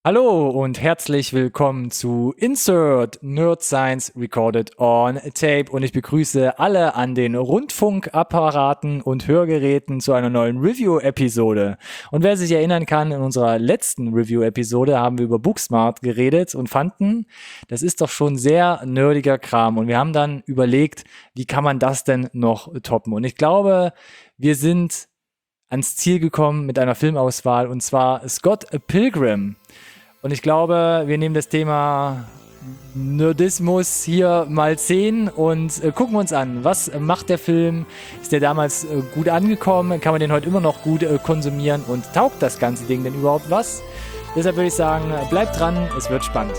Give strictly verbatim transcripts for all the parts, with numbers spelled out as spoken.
Hallo und herzlich willkommen zu Insert Nerd Science Recorded on Tape und ich begrüße alle an den Rundfunkapparaten und Hörgeräten zu einer neuen Review-Episode. Und wer sich erinnern kann, in unserer letzten Review-Episode haben wir über Booksmart geredet und fanden, das ist doch schon sehr nerdiger Kram und wir haben dann überlegt, wie kann man das denn noch toppen? Und ich glaube, wir sind ans Ziel gekommen mit einer Filmauswahl und zwar Scott Pilgrim. Und ich glaube, wir nehmen das Thema Nerdismus hier mal zehn und äh, gucken uns an, was macht der Film? Ist der damals äh, gut angekommen? Kann man den heute immer noch gut äh, konsumieren? Und taugt das ganze Ding denn überhaupt was? Deshalb würde ich sagen, bleibt dran, es wird spannend.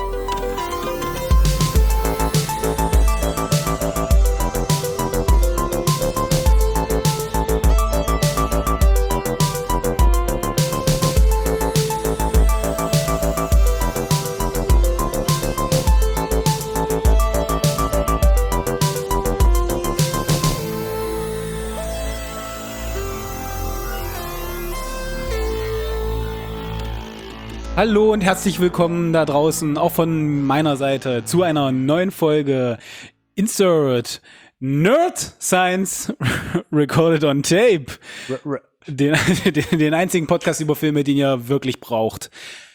Hallo und herzlich willkommen da draußen, auch von meiner Seite, zu einer neuen Folge Insert Nerd Science Recorded on Tape. R- r- den, den, den einzigen Podcast über Filme, den ihr wirklich braucht.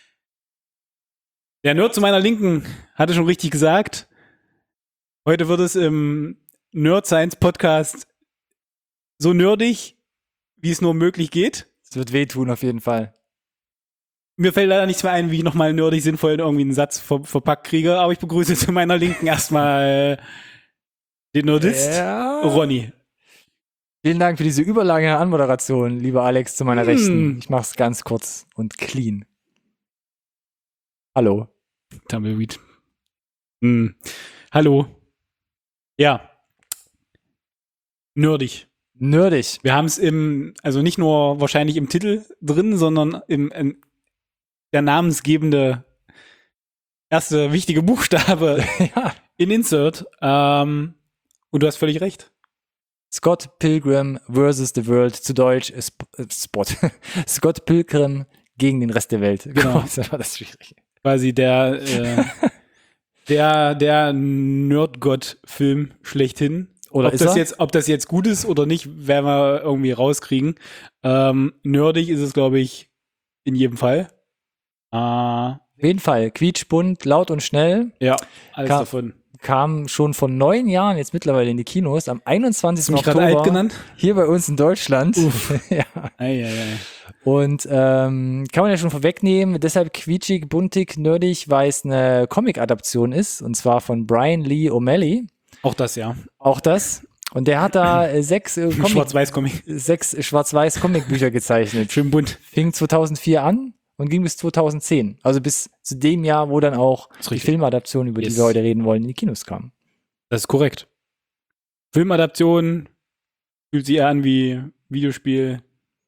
Der Nerd zu meiner Linken hatte schon richtig gesagt. Heute wird es im Nerd Science Podcast so nerdig, wie es nur möglich geht. Es wird wehtun auf jeden Fall. Mir fällt leider nichts mehr ein, wie ich nochmal nerdig sinnvoll irgendwie einen Satz ver- verpackt kriege, aber ich begrüße zu meiner Linken erstmal den Nerdist, ja. Ronny. Vielen Dank für diese überlange Anmoderation, lieber Alex, zu meiner hm. Rechten. Ich mach's ganz kurz und clean. Hallo. Tumbleweed. Hm. Hallo. Ja. Nerdig. Nerdig. Wir haben es im, also nicht nur wahrscheinlich im Titel drin, sondern im, im der namensgebende erste wichtige Buchstabe ja. in Insert. Ähm, und du hast völlig recht. Scott Pilgrim versus the World, zu Deutsch Sp- Spot. Scott Pilgrim gegen den Rest der Welt. Genau. Das war das schwierig. Quasi der äh, der der Nerdgott-Film schlechthin. Oder ob ist das er? jetzt, ob das jetzt gut ist oder nicht, werden wir irgendwie rauskriegen. Ähm, nerdig ist es, glaube ich, in jedem Fall. Uh, Auf jeden Fall. Quietschbunt, laut und schnell. Ja, alles kam, davon. Kam schon vor neun Jahren jetzt mittlerweile in die Kinos. Am einundzwanzigsten Oktober. Alt genannt? Hier bei uns in Deutschland. ja. Ei, ei, ei. Und ähm, kann man ja schon vorwegnehmen, deshalb quietschig, buntig, nerdig, weil es eine Comic-Adaption ist. Und zwar von Brian Lee O'Malley. Auch das, ja. Auch das. Und der hat da äh, sechs äh, Comic- Schwarz-Weiß-Comic. sechs Schwarz-Weiß-Comic-Bücher gezeichnet. Schön bunt. Fing zweitausendvier an und ging bis zweitausendzehn. Also bis zu dem Jahr, wo dann auch die Filmadaption, über yes. die wir heute reden wollen, in die Kinos kam. Das ist korrekt. Filmadaption fühlt sich eher an wie Videospiel.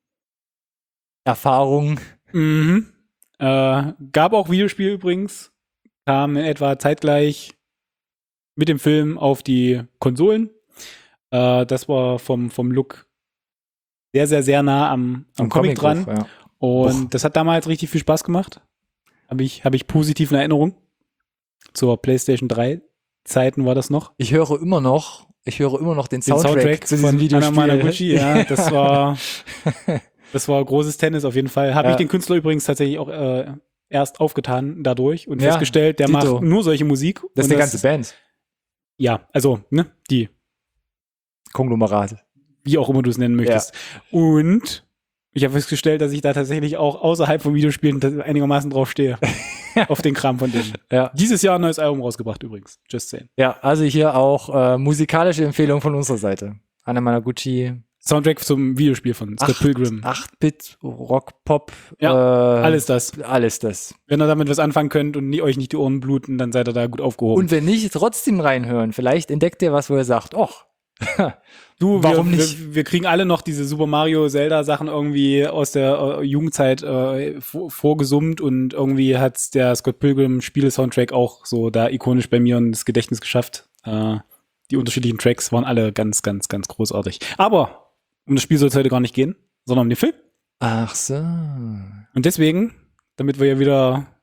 Erfahrung. Mhm. Äh, gab auch Videospiel übrigens. Kam in etwa zeitgleich mit dem Film auf die Konsolen. Äh, das war vom, vom Look sehr, sehr, sehr nah am, am, am Comic, Comic dran. Ja. Und Och. das hat damals richtig viel Spaß gemacht. Habe ich, hab ich positiv in Erinnerung. Zur PlayStation drei Zeiten war das noch. Ich höre immer noch, ich höre immer noch den, den Soundtrack, Soundtrack zu diesem Videospiel. Ja, das war, das war großes Tennis auf jeden Fall. Habe ja. ich den Künstler übrigens tatsächlich auch äh, erst aufgetan dadurch und ja, festgestellt, der Dito. macht nur solche Musik. Das ist eine ganze Band. Ja, also, ne, die. Konglomerat. Wie auch immer du es nennen möchtest. Ja. Und ich habe festgestellt, dass ich da tatsächlich auch außerhalb von Videospielen einigermaßen drauf stehe. Auf den Kram von denen. Ja. Dieses Jahr ein neues Album rausgebracht übrigens. Just saying. Ja, also hier auch äh, musikalische Empfehlung von unserer Seite. Anna Managuchi. Soundtrack zum Videospiel von Scott Pilgrim. acht-Bit, Rock, Pop. Ja, äh, alles das. Alles das. Wenn ihr damit was anfangen könnt und nie, euch nicht die Ohren bluten, dann seid ihr da gut aufgehoben. Und wenn nicht, trotzdem reinhören. Vielleicht entdeckt ihr was, wo ihr sagt, och, du, warum wir, nicht? Wir, wir kriegen alle noch diese Super Mario Zelda Sachen irgendwie aus der äh, Jugendzeit äh, vor, vorgesummt und irgendwie hat der Scott Pilgrim Spiele Soundtrack auch so da ikonisch bei mir ins Gedächtnis geschafft. Äh, die unterschiedlichen Tracks waren alle ganz, ganz, ganz großartig. Aber um das Spiel soll es heute gar nicht gehen, sondern um den Film. Ach so. Und deswegen, damit wir ja wieder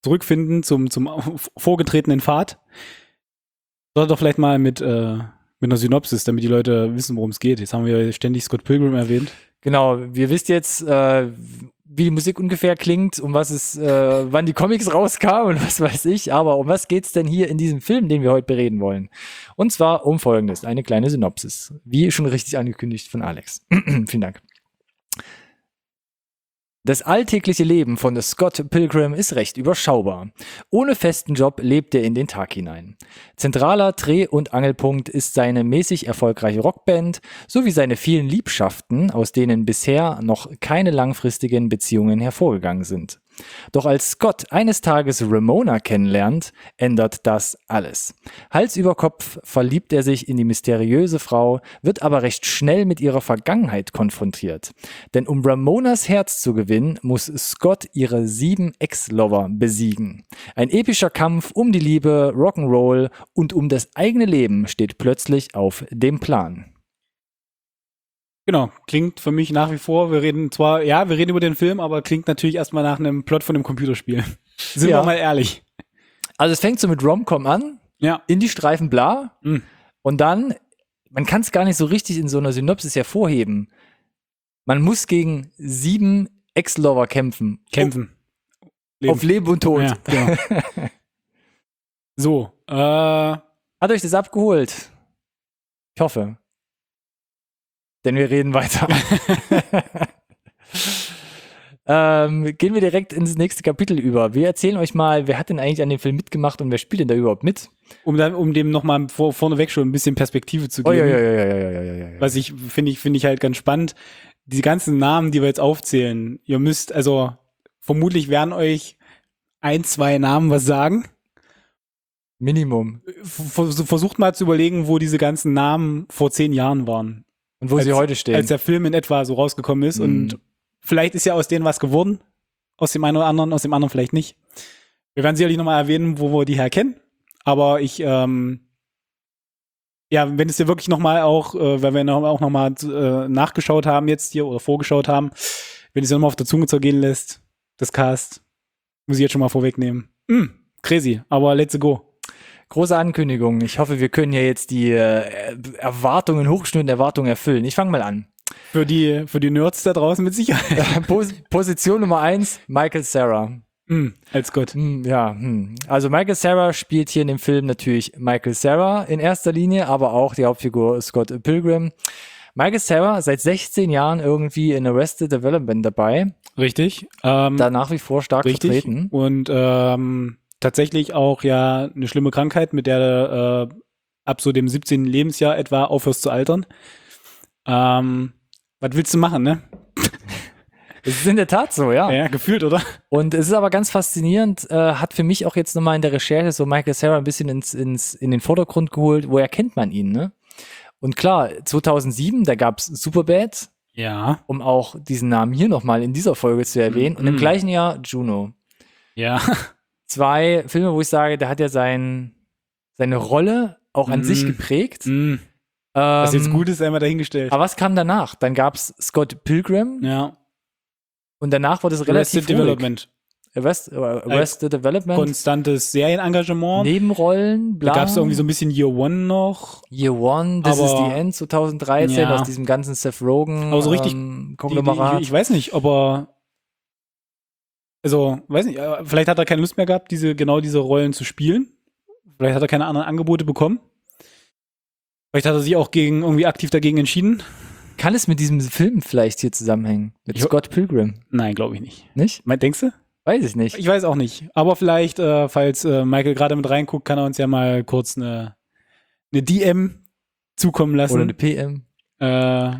zurückfinden zum, zum vorgetretenen Pfad. Sollte doch vielleicht mal mit, äh, mit einer Synopsis, damit die Leute wissen, worum es geht. Jetzt haben wir ständig Scott Pilgrim erwähnt. Genau, wir wisst jetzt, äh, wie die Musik ungefähr klingt, um was es, äh, wann die Comics rauskamen und was weiß ich, aber um was geht's denn hier in diesem Film, den wir heute bereden wollen? Und zwar um Folgendes, eine kleine Synopsis, wie schon richtig angekündigt von Alex. Vielen Dank. Das alltägliche Leben von Scott Pilgrim ist recht überschaubar. Ohne festen Job lebt er in den Tag hinein. Zentraler Dreh- und Angelpunkt ist seine mäßig erfolgreiche Rockband sowie seine vielen Liebschaften, aus denen bisher noch keine langfristigen Beziehungen hervorgegangen sind. Doch als Scott eines Tages Ramona kennenlernt, ändert das alles. Hals über Kopf verliebt er sich in die mysteriöse Frau, wird aber recht schnell mit ihrer Vergangenheit konfrontiert. Denn um Ramonas Herz zu gewinnen, muss Scott ihre sieben Ex-Lover besiegen. Ein epischer Kampf um die Liebe, Rock'n'Roll und um das eigene Leben steht plötzlich auf dem Plan. Genau, klingt für mich nach wie vor, wir reden zwar, ja, wir reden über den Film, aber klingt natürlich erstmal nach einem Plot von einem Computerspiel. Sind Ja. wir mal ehrlich. Also es fängt so mit Rom-Com an, Ja. Indie-Streifen bla, Mhm. und dann, man kann es gar nicht so richtig in so einer Synopsis hervorheben. Man muss gegen sieben Ex-Lover kämpfen. Kämpfen. Auf Leben und Tod. Ja, genau. So, äh, Hat euch das abgeholt? Ich hoffe. Denn wir reden weiter. ähm, gehen wir direkt ins nächste Kapitel über. Wir erzählen euch mal, wer hat denn eigentlich an dem Film mitgemacht und wer spielt denn da überhaupt mit? um, dann, um dem nochmal vor, vorneweg schon ein bisschen Perspektive zu Oh, geben. ja, ja, ja, ja, ja, ja, ja, ja. Was ich, finde ich, finde ich halt ganz spannend. Die ganzen Namen, die wir jetzt aufzählen, ihr müsst, also, vermutlich werden euch ein, zwei Namen was sagen. Minimum. Vers- Versucht mal zu überlegen, wo diese ganzen Namen vor zehn Jahren waren. Und wo als, sie heute stehen. Als der Film in etwa so rausgekommen ist. Mhm. Und vielleicht ist ja aus denen was geworden. Aus dem einen oder anderen, aus dem anderen vielleicht nicht. Wir werden sicherlich nochmal erwähnen, wo wir die herkennen. Aber ich, ähm, ja, wenn es dir wirklich nochmal auch, äh, weil wir noch, auch nochmal äh, nachgeschaut haben jetzt hier oder vorgeschaut haben, wenn es dir nochmal auf der Zunge zergehen lässt, das Cast, muss ich jetzt schon mal vorwegnehmen. Mm, crazy, aber let's go. Große Ankündigung. Ich hoffe, wir können ja jetzt die äh, Erwartungen, hochgeschnürten Erwartungen erfüllen. Ich fange mal an. Für die, für die Nerds da draußen mit Sicherheit. Pos- Position Nummer eins, Michael Cera. mm, als Gott. Hm, ja, hm. Also Michael Cera spielt hier in dem Film natürlich Michael Cera in erster Linie, aber auch die Hauptfigur Scott Pilgrim. Michael Cera seit sechzehn Jahren irgendwie in Arrested Development dabei, Richtig. Ähm, da nach wie vor stark richtig. vertreten. Und ähm, tatsächlich auch ja eine schlimme Krankheit, mit der du äh, ab so dem siebzehnten Lebensjahr etwa aufhörst zu altern. Ähm, was willst du machen, ne? Es ist in der Tat so, ja. Ja, gefühlt, oder? Und es ist aber ganz faszinierend, äh, hat für mich auch jetzt nochmal in der Recherche so Michael Cera ein bisschen ins, ins, in den Vordergrund geholt, woher kennt man ihn, ne? Und klar, zweitausendsieben, da gab's Superbad, Ja. um auch diesen Namen hier nochmal in dieser Folge zu erwähnen. Und im Mhm. gleichen Jahr Juno. Ja. Zwei Filme, wo ich sage, da hat er sein, seine Rolle auch an Mhm. sich geprägt. Mm, was jetzt Ähm, gut ist, einmal dahingestellt. Aber was kam danach? Dann gab's Scott Pilgrim Ja. und danach wurde es relativ Arrested Development. Arrest, äh, Arrested Development. Konstantes Serienengagement. Nebenrollen, bla. Da gab es irgendwie so ein bisschen Year One noch. Year One, This Aber- is the End zweitausenddreizehn, Ja. aus diesem ganzen Seth Rogen Aber so richtig ähm, Die, Konglomerat. die, ich, ich weiß nicht, ob er also, weiß nicht, äh, vielleicht hat er keine Lust mehr gehabt, diese, genau diese Rollen zu spielen. Vielleicht hat er keine anderen Angebote bekommen. Vielleicht hat er sich auch gegen, irgendwie aktiv dagegen entschieden. Kann es mit diesem Film vielleicht hier zusammenhängen? Mit Ich- Scott Pilgrim? Nein, glaube ich nicht. Nicht? Mein, denkst du? Weiß ich nicht. Ich weiß auch nicht. Aber vielleicht, äh, falls äh, Michael gerade mit reinguckt, kann er uns ja mal kurz eine, eine D M zukommen lassen. Oder eine P M. äh,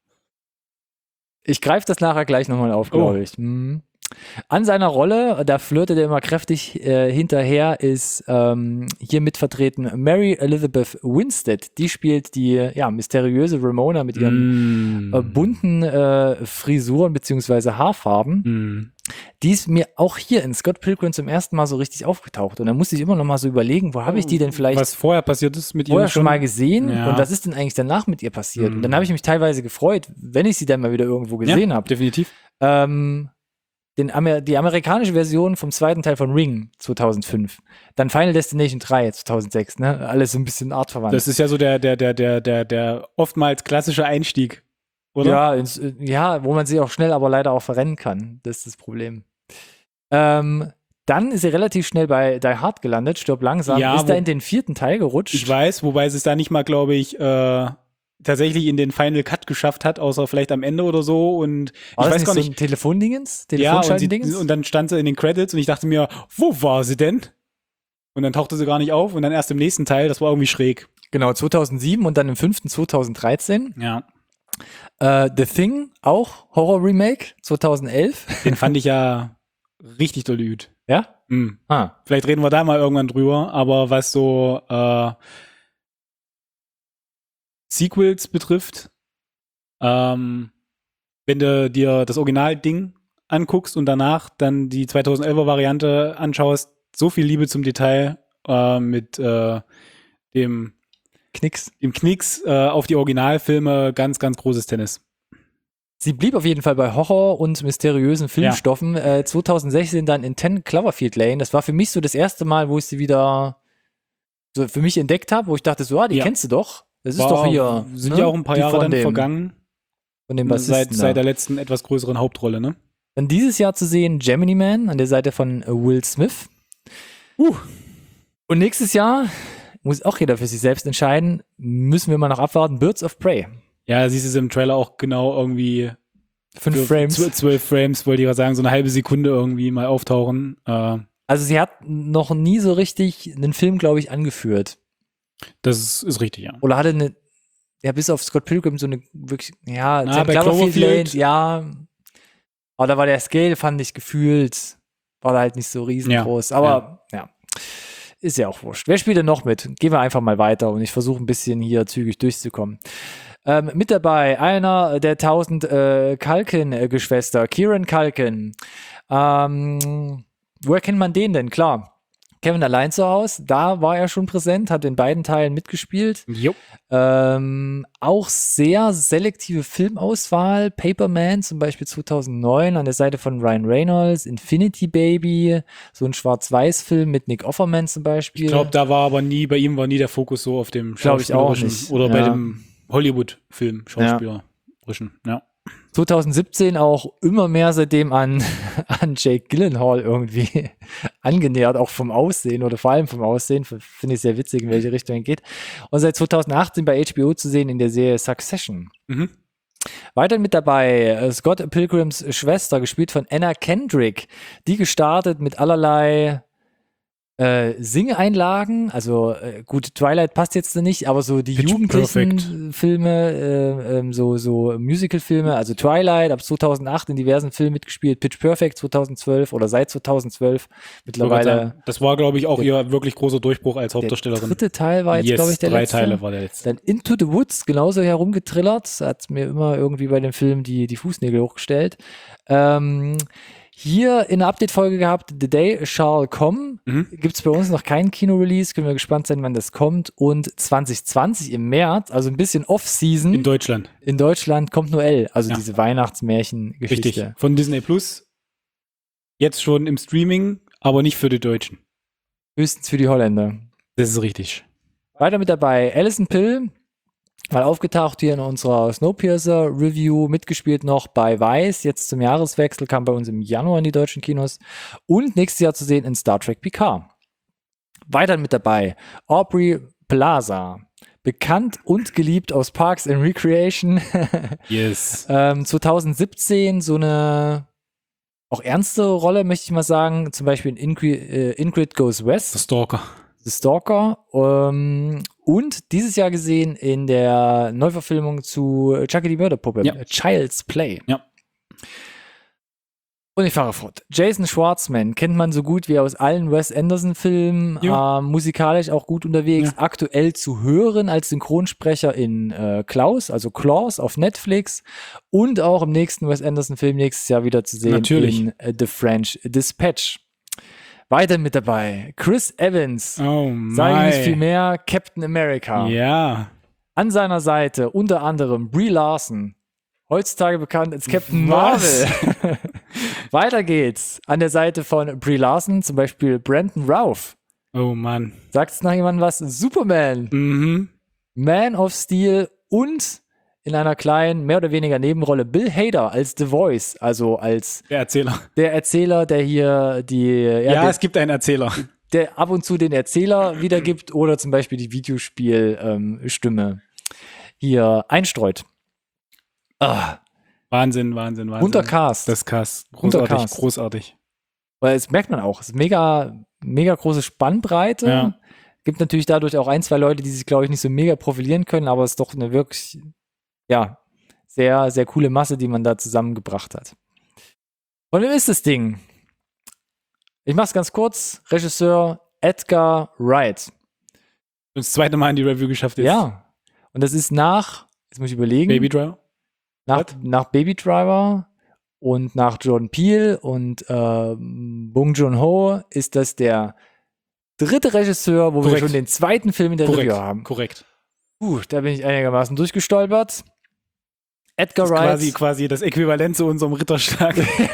Ich greife das nachher gleich nochmal auf, glaube Oh. ich. Mhm. An seiner Rolle, da flirtet er immer kräftig äh, hinterher, ist ähm, hier mitvertreten Mary Elizabeth Winstead. Die spielt die ja, mysteriöse Ramona mit ihren mm, äh, bunten äh, Frisuren beziehungsweise Haarfarben. mm. Die ist mir auch hier in Scott Pilgrim zum ersten Mal so richtig aufgetaucht. Und da musste ich immer noch mal so überlegen, wo habe ich die denn vielleicht Was vorher passiert ist mit vorher ihm schon mal gesehen Ja. und was ist denn eigentlich danach mit ihr passiert? Mhm. Und dann habe ich mich teilweise gefreut, wenn ich sie dann mal wieder irgendwo gesehen ja, habe. definitiv. Ähm, den Amer- die amerikanische Version vom zweiten Teil von Ring zweitausendfünf. Dann Final Destination drei zweitausendsechs, ne? Alles so ein bisschen artverwandt. Das ist ja so der, der, der, der, der, der oftmals klassische Einstieg, oder? Ja, ins, ja, wo man sich auch schnell, aber leider auch verrennen kann. Das ist das Problem. Ähm, dann ist er relativ schnell bei Die Hard gelandet, stirb langsam, Ja, ist da wo- in den vierten Teil gerutscht. Ich weiß, wobei es es da nicht mal, glaube ich, äh, tatsächlich in den Final Cut geschafft hat, außer vielleicht am Ende oder so. Und War ich das weiß nicht gar so nicht. ein Telefondingens? Ja, und, Telefonschaltendingens? sie, und dann stand sie in den Credits und ich dachte mir, wo war sie denn? Und dann tauchte sie gar nicht auf und dann erst im nächsten Teil, das war irgendwie schräg. Genau, zweitausendsieben und dann im fünften zweitausenddreizehn. Ja. Äh, The Thing, auch Horror-Remake, zweitausendelf. Den fand ich ja richtig doll gut. Ja? Hm. Ah. Vielleicht reden wir da mal irgendwann drüber, aber was so äh, Sequels betrifft, ähm, wenn du dir das Original-Ding anguckst und danach dann die zweitausendelfer Variante anschaust, so viel Liebe zum Detail äh, mit äh, dem, Knicks. dem Knicks äh, auf die Originalfilme, ganz, ganz großes Tennis. Sie blieb auf jeden Fall bei Horror und mysteriösen Filmstoffen. Äh, zweitausendsechzehn dann in zehn Cloverfield Lane. Das war für mich so das erste Mal, wo ich sie wieder so für mich entdeckt habe, wo ich dachte so, ah, die Ja. kennst du doch. Das ist War- doch hier. Sind ne? ja auch ein paar Die Jahre von dann dem, vergangen, Von dem Bassisten. seit, da. seit der letzten etwas größeren Hauptrolle, ne? Dann dieses Jahr zu sehen Gemini Man an der Seite von äh, Will Smith. Uh. Und nächstes Jahr muss auch jeder für sich selbst entscheiden, müssen wir mal noch abwarten, Birds of Prey. Ja, siehst du es im Trailer auch genau irgendwie Fünf für Frames. zw- Zwölf Frames, wollte ich gerade sagen, so eine halbe Sekunde irgendwie mal auftauchen. Äh, Also sie hat noch nie so richtig einen Film, glaube ich, angeführt. das ist, ist richtig, ja. Oder hatte eine, ja, bis auf Scott Pilgrim so eine wirklich, ja, Na, Sam bei Cloverfield Cloverfield- Lane, ja. Aber da war der Scale, fand ich gefühlt, war da halt nicht so riesengroß. Aber ja. Ist ja auch wurscht. Wer spielt denn noch mit? Gehen wir einfach mal weiter und ich versuche ein bisschen hier zügig durchzukommen. Ähm, mit dabei einer der tausend äh, Culkin-Geschwister, Kieran Culkin. Ähm, woher kennt man den denn? Klar, Kevin allein zu Hause, da war er schon präsent, hat in beiden Teilen mitgespielt. Jo. Ähm, auch sehr selektive Filmauswahl. Paperman zum Beispiel zweitausendneun an der Seite von Ryan Reynolds. Infinity Baby, so ein Schwarz-Weiß-Film mit Nick Offerman zum Beispiel. Ich glaube, da war aber nie, bei ihm war nie der Fokus so auf dem Glaub ich auch Schauspielerischen nicht. oder bei Ja. dem Hollywood-Film Schauspielerischen, ja. zweitausendsiebzehn auch immer mehr seitdem an, an Jake Gyllenhaal irgendwie angenähert, auch vom Aussehen oder vor allem vom Aussehen. Finde ich sehr witzig, in welche Richtung er geht. Und seit zweitausendachtzehn bei H B O zu sehen in der Serie Succession. Mhm. Weiter mit dabei äh, Scott Pilgrims Schwester, gespielt von Anna Kendrick. Die gestartet mit allerlei äh, Singeinlagen, also äh, gut, Twilight passt jetzt nicht, aber so die Pitch jugendlichen Perfect. Filme, äh, ähm, so, so Musical-Filme, also Twilight ab zweitausendacht in diversen Filmen mitgespielt, Pitch Perfect zweitausendzwölf oder seit zweitausendzwölf mittlerweile. Das war, glaube ich, auch der- ihr wirklich großer Durchbruch als Der Hauptdarstellerin. dritte Teil war jetzt, yes, glaube ich, der drei letzte. Teile war der letzte. Dann Into the Woods, genauso herumgetrillert. Hat mir immer irgendwie bei dem Film die, die Fußnägel hochgestellt. Ähm, hier in der Update-Folge gehabt, The Day Shall Come. Mhm. Gibt es bei uns noch keinen Kino-Release. Können wir gespannt sein, wann das kommt. Und zwanzig zwanzig im März, also ein bisschen Off-Season, In Deutschland. in Deutschland kommt Noel. Also Ja. diese Weihnachtsmärchen-Geschichte. Richtig. Von Disney Plus. Jetzt schon im Streaming, aber nicht für die Deutschen. Höchstens für die Holländer. Das ist richtig. Weiter mit dabei Alison Pill, mal aufgetaucht hier in unserer Snowpiercer-Review, mitgespielt noch bei Vice, jetzt zum Jahreswechsel, kam bei uns im Januar in die deutschen Kinos und nächstes Jahr zu sehen in Star Trek Picard. Weiter mit dabei Aubrey Plaza, bekannt und geliebt aus Parks and Recreation, Yes. ähm, zweitausendsiebzehn so eine auch ernste Rolle, möchte ich mal sagen, zum Beispiel in Ingrid, äh, Ingrid Goes West. The Stalker. The Stalker ähm, und dieses Jahr gesehen in der Neuverfilmung zu Chucky die Mörderpuppe, Ja. Child's Play. Ja. Und ich fahre fort. Jason Schwartzman kennt man so gut wie aus allen Wes Anderson-Filmen, Ja. ähm, musikalisch auch gut unterwegs, Ja. aktuell zu hören als Synchronsprecher in äh, Klaus, also Klaus auf Netflix und auch im nächsten Wes Anderson-Film nächstes Jahr wieder zu sehen Natürlich. in äh, The French Dispatch. Weiter mit dabei Chris Evans. Oh Sagen mein. nicht viel mehr, Captain America. Ja. An seiner Seite unter anderem Brie Larson, heutzutage bekannt als Captain Was? Marvel. Weiter geht's. An der Seite von Brie Larson, zum Beispiel Brandon Routh. Oh Mann. Sagt es noch jemand was? Superman, Mhm. Man of Steel und in einer kleinen, mehr oder weniger Nebenrolle Bill Hader als The Voice, also als Der Erzähler. der Erzähler, der hier die, ja, Ja, der, es gibt einen Erzähler. der ab und zu den Erzähler wiedergibt oder zum Beispiel die Videospielstimme ähm, hier einstreut. Ah, Wahnsinn, Wahnsinn, Wahnsinn. bunter Cast. Das Cast. Bunter Großartig, Cast. großartig. Weil das merkt man auch. Es ist mega, mega große Spannbreite. Ja. Gibt natürlich dadurch auch ein, zwei Leute, die sich, glaube ich, nicht so mega profilieren können, aber es ist doch eine wirklich, ja, sehr, sehr coole Masse, die man da zusammengebracht hat. Von wem ist das Ding? Ich mach's ganz kurz. Regisseur Edgar Wright. Das zweite Mal in die Review geschafft ist. Ja. Und das ist nach, jetzt muss ich überlegen. Baby Driver. Nach, What? nach Baby Driver und nach Jordan Peele und äh, Bong Joon-ho ist das der dritte Regisseur, wo Korrekt. wir schon den zweiten Film in der Korrekt. Review haben. Korrekt. Uh, da bin ich einigermaßen durchgestolpert. Edgar Das ist Wright. quasi, quasi das Äquivalent zu unserem Ritterschlag.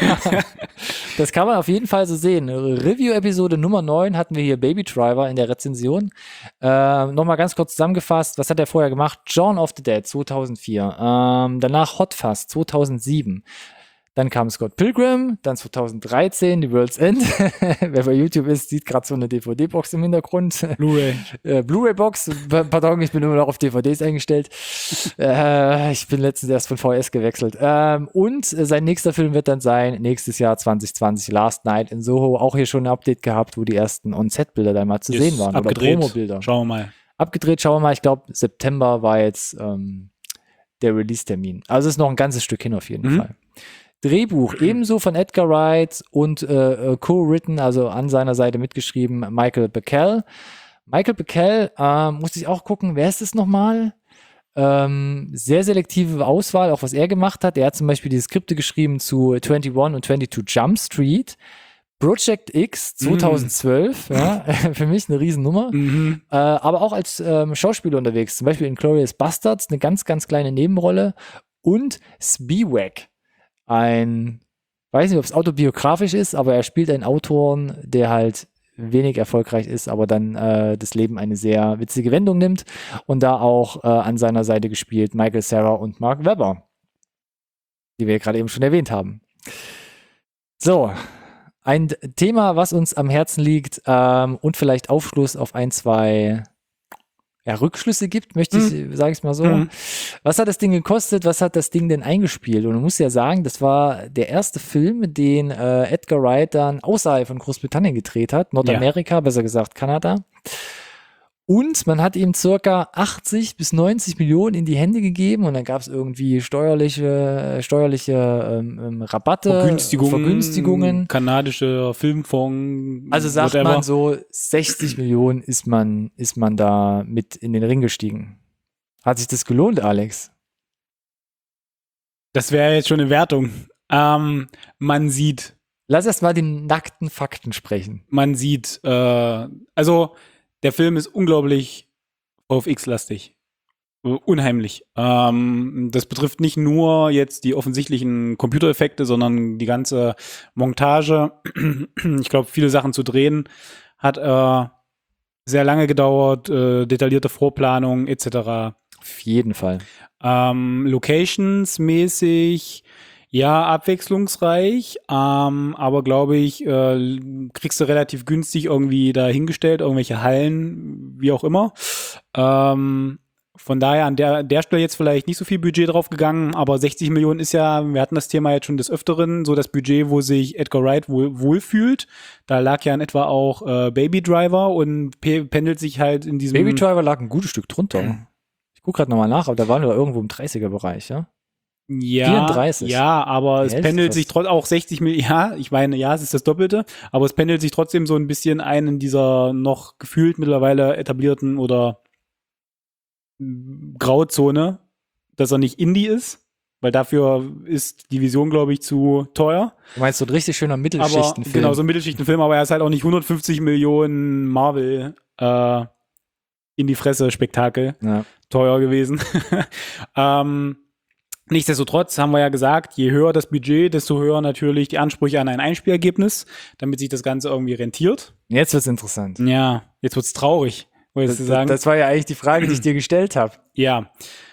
Das kann man auf jeden Fall so sehen. Review-Episode Nummer neun hatten wir hier Baby Driver in der Rezension. Äh, Nochmal ganz kurz zusammengefasst, was hat er vorher gemacht? Shaun of the Dead zweitausendvier. Ähm, danach Hot Fuzz zweitausendsieben. Dann kam Scott Pilgrim, dann zweitausenddreizehn The World's End. Wer bei YouTube ist, sieht gerade so eine D V D-Box im Hintergrund. Blu-ray. Äh, Blu-ray-Box. Pardon, ich bin immer noch auf D V Ds eingestellt. Äh, ich bin letztens erst von V H S gewechselt. Ähm, und äh, sein nächster Film wird dann sein, nächstes Jahr zwanzig zwanzig, Last Night in Soho. Auch hier schon ein Update gehabt, wo die ersten On-Set-Bilder da mal zu Ist sehen waren. abgedreht. Oder Promo-Bilder. Schauen wir mal. Abgedreht, schauen wir mal. Ich glaube, September war jetzt ähm, der Release-Termin. Also ist noch ein ganzes Stück hin auf jeden Mhm. Fall. Drehbuch ebenso von Edgar Wright und äh, co-written, also an seiner Seite mitgeschrieben, Michael Bacall. Michael Bacall, äh, musste ich auch gucken, wer ist das nochmal? Ähm, sehr selektive Auswahl, auch was er gemacht hat. Er hat zum Beispiel die Skripte geschrieben zu einundzwanzig und zweiundzwanzig Jump Street, Project X zweitausendzwölf, ja, für mich eine Riesennummer. Mhm. Äh, aber auch als ähm, Schauspieler unterwegs, zum Beispiel in Glorious Bastards, eine ganz, ganz kleine Nebenrolle und Spiewak. Ein, weiß nicht, ob es autobiografisch ist, aber er spielt einen Autoren, der halt wenig erfolgreich ist, aber dann äh, das Leben eine sehr witzige Wendung nimmt und da auch äh, an seiner Seite gespielt Michael Cera und Mark Webber, die wir gerade eben schon erwähnt haben. So, ein Thema, was uns am Herzen liegt ähm, und vielleicht Aufschluss auf ein, zwei ja, Rückschlüsse gibt, möchte ich, Mhm. sage ich mal so. Mhm. Was hat das Ding gekostet? Was hat das Ding denn eingespielt? Und man muss ja sagen, das war der erste Film, den äh, Edgar Wright dann außerhalb von Großbritannien gedreht hat, Nordamerika, besser gesagt Kanada. Und man hat ihm circa achtzig bis neunzig Millionen in die Hände gegeben und dann gab es irgendwie steuerliche, steuerliche ähm, ähm, Rabatte, Vergünstigungen, Vergünstigungen. kanadischer Filmfonds. Also sagt whatever. man so, sechzig Millionen ist man, ist man da mit in den Ring gestiegen. Hat sich das gelohnt, Alex? Das wäre jetzt schon eine Wertung. Ähm, man sieht, Lass erst mal die nackten Fakten sprechen. man sieht, äh, also der Film ist unglaublich V F X-lastig. Unheimlich. Ähm, das betrifft nicht nur jetzt die offensichtlichen Computereffekte, sondern die ganze Montage. Ich glaube, viele Sachen zu drehen hat äh, sehr lange gedauert, äh, detaillierte Vorplanung et cetera. Auf jeden Fall. Ähm, Locations-mäßig, ja, abwechslungsreich, ähm, aber glaube ich, äh, kriegst du relativ günstig irgendwie dahingestellt, irgendwelche Hallen, wie auch immer. Ähm, von daher an der, der Stelle jetzt vielleicht nicht so viel Budget drauf gegangen, aber sechzig Millionen ist ja, wir hatten das Thema jetzt schon des Öfteren, so das Budget, wo sich Edgar Wright wohl, wohlfühlt. Da lag ja in etwa auch äh, Baby Driver und pe- pendelt sich halt in diesem... Baby Driver lag ein gutes Stück drunter. Ich gucke gerade nochmal nach, aber da waren wir irgendwo im dreißiger-Bereich, ja? Ja, vierunddreißig. ja, aber Die es Hälfte pendelt fast. sich trotzdem auch sechzig Millionen, ja, ich meine, ja, es ist das Doppelte, aber es pendelt sich trotzdem so ein bisschen ein in dieser noch gefühlt mittlerweile etablierten oder Grauzone, dass er nicht Indie ist, weil dafür ist die Vision, glaube ich, zu teuer. Du meinst so ein richtig schöner Aber Mittelschichtenfilm. genau, so ein Mittelschichtenfilm, aber er ist halt auch nicht hundertfünfzig Millionen Marvel äh, in die Fresse Spektakel Ja. teuer gewesen. ähm, Nichtsdestotrotz haben wir ja gesagt, je höher das Budget, desto höher natürlich die Ansprüche an ein Einspielergebnis, damit sich das Ganze irgendwie rentiert. Jetzt wird's interessant. Ja, jetzt wird's traurig, wolltest Das, du sagen. das war ja eigentlich die Frage, die ich dir gestellt habe. Ja.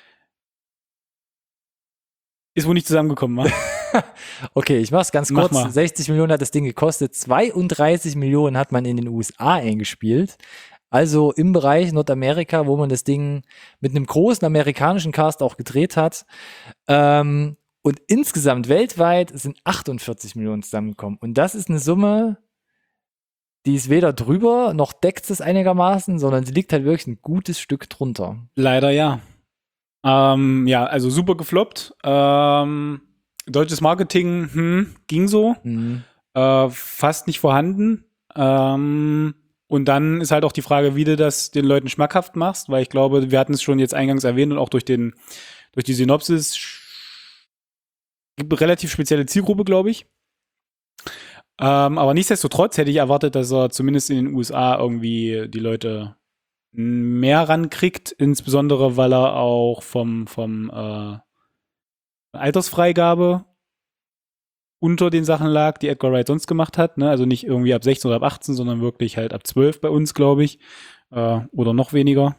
Ist wohl nicht zusammengekommen, wa? Okay, ich mach's ganz Mach kurz. mal. sechzig Millionen hat das Ding gekostet. zweiunddreißig Millionen hat man in den U S A eingespielt. Also im Bereich Nordamerika, wo man das Ding mit einem großen amerikanischen Cast auch gedreht hat. Ähm, und insgesamt weltweit sind achtundvierzig Millionen zusammengekommen. Und das ist eine Summe, die ist weder drüber, noch deckt es einigermaßen, sondern sie liegt halt wirklich ein gutes Stück drunter. Leider ja. Ähm, ja, also super gefloppt. Ähm, deutsches Marketing, hm, ging so. Mhm. Äh, fast nicht vorhanden. Ähm, und dann ist halt auch die Frage, wie du das den Leuten schmackhaft machst, weil ich glaube, wir hatten es schon jetzt eingangs erwähnt und auch durch den, durch die Synopsis, gibt relativ spezielle Zielgruppe, glaube ich. Ähm, aber nichtsdestotrotz hätte ich erwartet, dass er zumindest in den U S A irgendwie die Leute mehr rankriegt, insbesondere weil er auch vom, vom äh, Altersfreigabe unter den Sachen lag, die Edgar Wright sonst gemacht hat, ne? Also nicht irgendwie ab sechzehn oder ab achtzehn, sondern wirklich halt ab zwölf bei uns, glaube ich. Äh, oder noch weniger.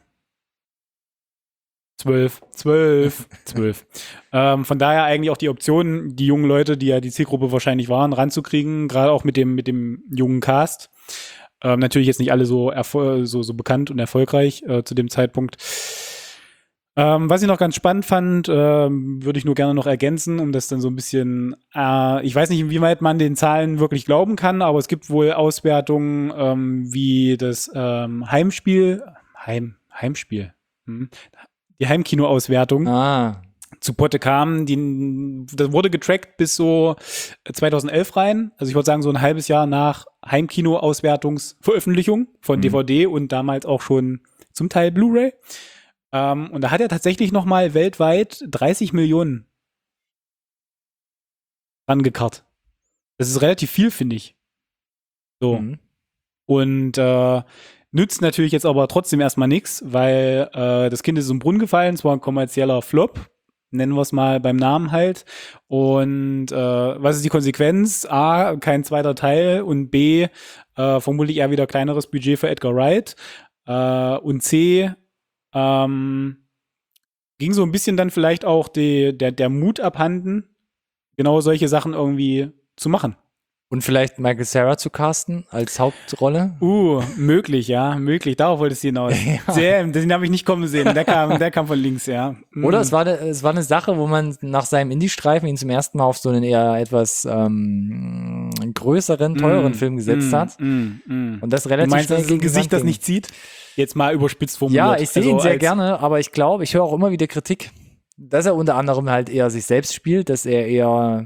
zwölf, zwölf, zwölf. Ähm, von daher eigentlich auch die Option, die jungen Leute, die ja die Zielgruppe wahrscheinlich waren, ranzukriegen, gerade auch mit dem, mit dem jungen Cast. Ähm, natürlich jetzt nicht alle so, erfol- so, so bekannt und erfolgreich äh, zu dem Zeitpunkt. Ähm, was ich noch ganz spannend fand, ähm, würde ich nur gerne noch ergänzen, um das dann so ein bisschen, äh, ich weiß nicht, inwieweit man den Zahlen wirklich glauben kann, aber es gibt wohl Auswertungen, ähm, wie das ähm, Heimspiel, Heim, Heimspiel, hm, die Heimkino-Auswertung Ah, zu Potte kam, die, das wurde getrackt bis so zweitausendelf rein. Also ich würde sagen, so ein halbes Jahr nach Heimkino-Auswertungsveröffentlichung von Mhm. D V D und damals auch schon zum Teil Blu-ray. Ähm, und da hat er tatsächlich noch mal weltweit dreißig Millionen rangekarrt. Das ist relativ viel, finde ich. So. mhm. Und äh, nützt natürlich jetzt aber trotzdem erstmal nichts, weil äh, das Kind ist im Brunnen gefallen, es war ein kommerzieller Flop, nennen wir es mal beim Namen halt. Und äh, was ist die Konsequenz? A, kein zweiter Teil und B, äh, vermutlich eher wieder kleineres Budget für Edgar Wright. Äh, und C, ähm, ging so ein bisschen dann vielleicht auch die, der, der Mut abhanden, genau solche Sachen irgendwie zu machen. Und vielleicht Michael Cera zu casten als Hauptrolle? Uh, möglich, ja, möglich. Darauf wolltest du hinaus. Ja. Sehr, den habe ich nicht kommen sehen. Der kam, der kam von links, ja. Mm. Oder es war, ne- es war eine Sache, wo man nach seinem Indie-Streifen ihn zum ersten Mal auf so einen eher etwas ähm, größeren, teuren Mm, Film gesetzt mm, hat. Mm, mm. Und das Du relativ meinst, schnell das ist ein gegen die Wand Gesicht, das ging. nicht zieht? Jetzt mal überspitzt formuliert. Ja, ich sehe Also ihn sehr als- gerne, aber ich glaube, ich höre auch immer wieder Kritik, dass er unter anderem halt eher sich selbst spielt, dass er eher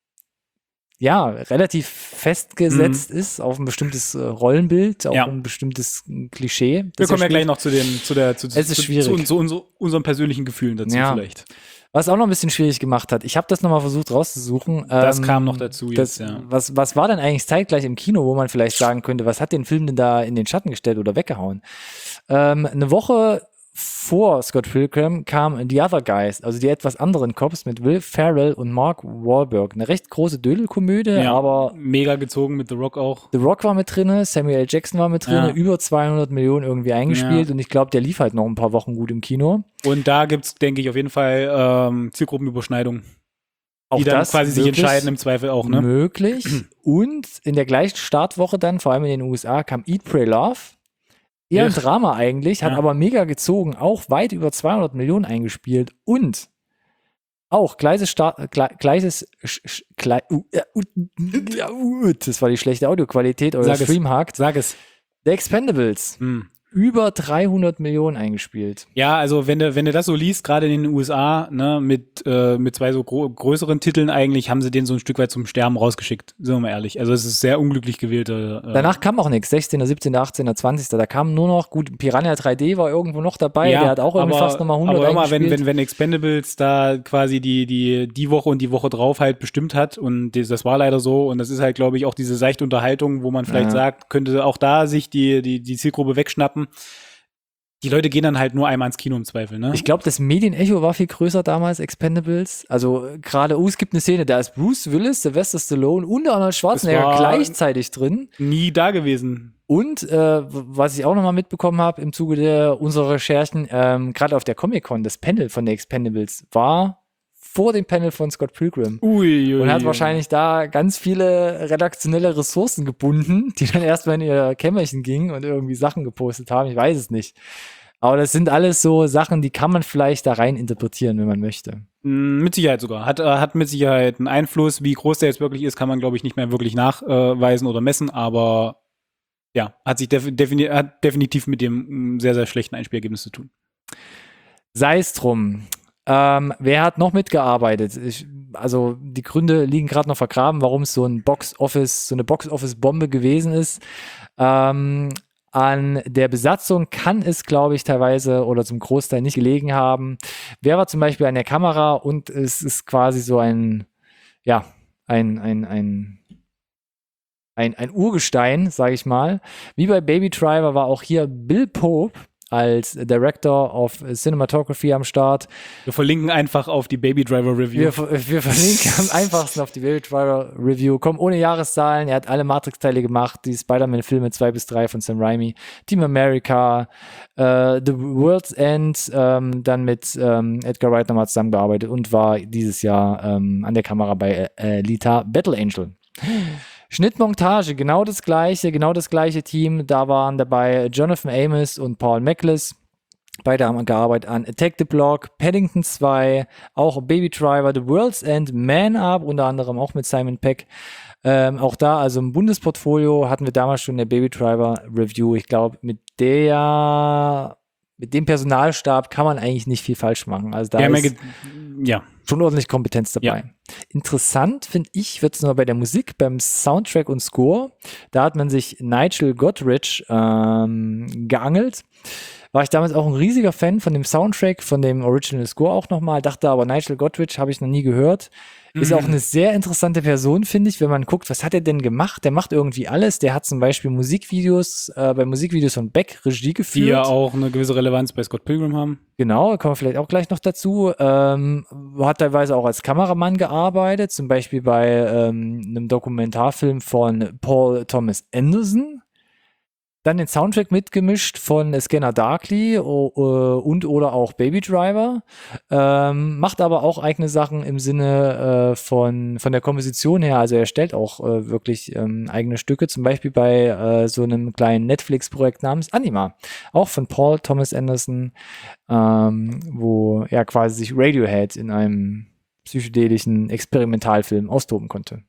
ja, relativ festgesetzt ist auf ein bestimmtes äh, Rollenbild, auf Ja. ein bestimmtes äh, Klischee. Wir das kommen er ja gleich spielt. noch zu dem, zu der, zu, Es ist zu, schwierig. zu, zu, unser, unseren persönlichen Gefühlen dazu Ja. vielleicht. Was auch noch ein bisschen schwierig gemacht hat. Ich habe das nochmal versucht rauszusuchen. Das Ähm, kam noch dazu das, jetzt, ja. was, was war denn eigentlich zeitgleich im Kino, wo man vielleicht sagen könnte, was hat den Film denn da in den Schatten gestellt oder weggehauen? Ähm, eine Woche vor Scott Pilgrim kam The Other Guys, also die etwas anderen Cops mit Will Ferrell und Mark Wahlberg. Eine recht große Dödelkomödie, Ja, aber mega gezogen mit The Rock auch. The Rock war mit drinne, Samuel L. Jackson war mit drinne, Ja. über zweihundert Millionen irgendwie eingespielt Ja. und ich glaube, der lief halt noch ein paar Wochen gut im Kino. Und da gibt's, denke ich, auf jeden Fall ähm, Zielgruppenüberschneidung, Auch die dann das quasi sich wirklich entscheiden im Zweifel auch, ne? möglich. Und in der gleichen Startwoche dann, vor allem in den U S A, kam Eat, Pray, Love. Eher ein Ja. Drama eigentlich, hat Ja. aber mega gezogen, auch weit über zweihundert Millionen eingespielt und auch gleiches Start, gle, gleiches, sch, sch, glei, uh, uh, uh, ja, uh, das war die schlechte Audioqualität oder Sag es. Streamhackt. Sag es. The Expendables, Hm. über dreihundert Millionen eingespielt. Ja, also wenn du, wenn du das so liest, gerade in den U S A, ne, mit, äh, mit zwei so gro- größeren Titeln eigentlich, haben sie den so ein Stück weit zum Sterben rausgeschickt, sind wir mal ehrlich. Also es ist sehr unglücklich gewählte. Äh, Danach kam auch nichts, sechzehnter, siebzehnter, achtzehnter, zwanzigster Da kam nur noch, gut, Piranha drei D war irgendwo noch dabei, der hat auch irgendwie aber, fast nochmal hundert aber immer, wenn, eingespielt. wenn, wenn Expendables da quasi die, die, die Woche und die Woche drauf halt bestimmt hat und das, das war leider so und das ist halt, glaube ich, auch diese seichte Unterhaltung, wo man vielleicht Ja. sagt, könnte auch da sich die, die, die Zielgruppe wegschnappen. die Leute gehen dann halt nur einmal ins Kino im Zweifel, ne? Ich glaube, das Medienecho war viel größer damals, Expendables. Also gerade, oh, es gibt eine Szene, da ist Bruce Willis, Sylvester Stallone und Arnold Schwarzenegger gleichzeitig drin. Nie da gewesen. Und äh, was ich auch nochmal mitbekommen habe im Zuge der unserer Recherchen, ähm, gerade auf der Comic-Con, das Panel von den Expendables war vor dem Panel von Scott Pilgrim. Ui, ui, und hat ui. wahrscheinlich da ganz viele redaktionelle Ressourcen gebunden, die dann erstmal in ihr Kämmerchen gingen und irgendwie Sachen gepostet haben. Ich weiß es nicht. Aber das sind alles so Sachen, die kann man vielleicht da rein interpretieren, wenn man möchte. Mit Sicherheit sogar. Hat, äh, hat mit Sicherheit einen Einfluss. Wie groß der jetzt wirklich ist, kann man, glaube ich, nicht mehr wirklich nachweisen oder messen. Aber ja, hat sich def- defini- hat definitiv mit dem sehr, sehr schlechten Einspielergebnis zu tun. Sei es drum. Ähm, wer hat noch mitgearbeitet? Ich, also die Gründe liegen gerade noch vergraben, warum es so ein Box-Office, so eine Box-Office-Bombe gewesen ist. Ähm, an der Besatzung kann es, glaube ich, teilweise oder zum Großteil nicht gelegen haben. Wer war zum Beispiel an der Kamera und es ist quasi so ein, ja, ein, ein, ein, ein, ein Urgestein, sage ich mal. Wie bei Baby Driver war auch hier Bill Pope als Director of Cinematography am Start. Wir verlinken einfach auf die Baby Driver Review. Wir, wir verlinken am einfachsten auf die Baby Driver Review. Komm, ohne Jahreszahlen. Er hat alle Matrix-Teile gemacht, die Spider-Man-Filme zwei bis drei von Sam Raimi, Team America, äh, The World's End, ähm, dann mit ähm, Edgar Wright nochmal zusammengearbeitet und war dieses Jahr ähm, an der Kamera bei äh, Lita Battle Angel. Schnittmontage, genau das gleiche, genau das gleiche Team. Da waren dabei Jonathan Amos und Paul Mekles. Beide haben gearbeitet an Attack the Block, Paddington zwei, auch Baby Driver, The World's End, Man Up, unter anderem auch mit Simon Pegg. Ähm, auch da, also im Bundesportfolio hatten wir damals schon eine Baby Driver Review. Ich glaube, mit der, mit dem Personalstab kann man eigentlich nicht viel falsch machen. Also da ja, ist ja. schon ordentlich Kompetenz dabei. Ja. Interessant, finde ich, wird es nur bei der Musik, beim Soundtrack und Score. Da hat man sich Nigel Godrich ähm, geangelt. War ich damals auch ein riesiger Fan von dem Soundtrack, von dem Original Score auch nochmal. Dachte aber, Nigel Godrich habe ich noch nie gehört. Ist auch eine sehr interessante Person, finde ich, wenn man guckt, was hat er denn gemacht? Der macht irgendwie alles. Der hat zum Beispiel Musikvideos, äh, bei Musikvideos von Beck Regie geführt. Die ja auch eine gewisse Relevanz bei Scott Pilgrim haben. Genau, kommen wir vielleicht auch gleich noch dazu. Ähm, hat teilweise auch als Kameramann gearbeitet, zum Beispiel bei ähm, einem Dokumentarfilm von Paul Thomas Anderson. Dann den Soundtrack mitgemischt von Scanner Darkly o, o, und oder auch Baby Driver. Ähm, macht aber auch eigene Sachen im Sinne äh, von, von der Komposition her. Also er stellt auch äh, wirklich ähm, eigene Stücke, zum Beispiel bei äh, so einem kleinen Netflix-Projekt namens Anima. Auch von Paul Thomas Anderson, ähm, wo er quasi sich Radiohead in einem psychedelischen Experimentalfilm austoben konnte.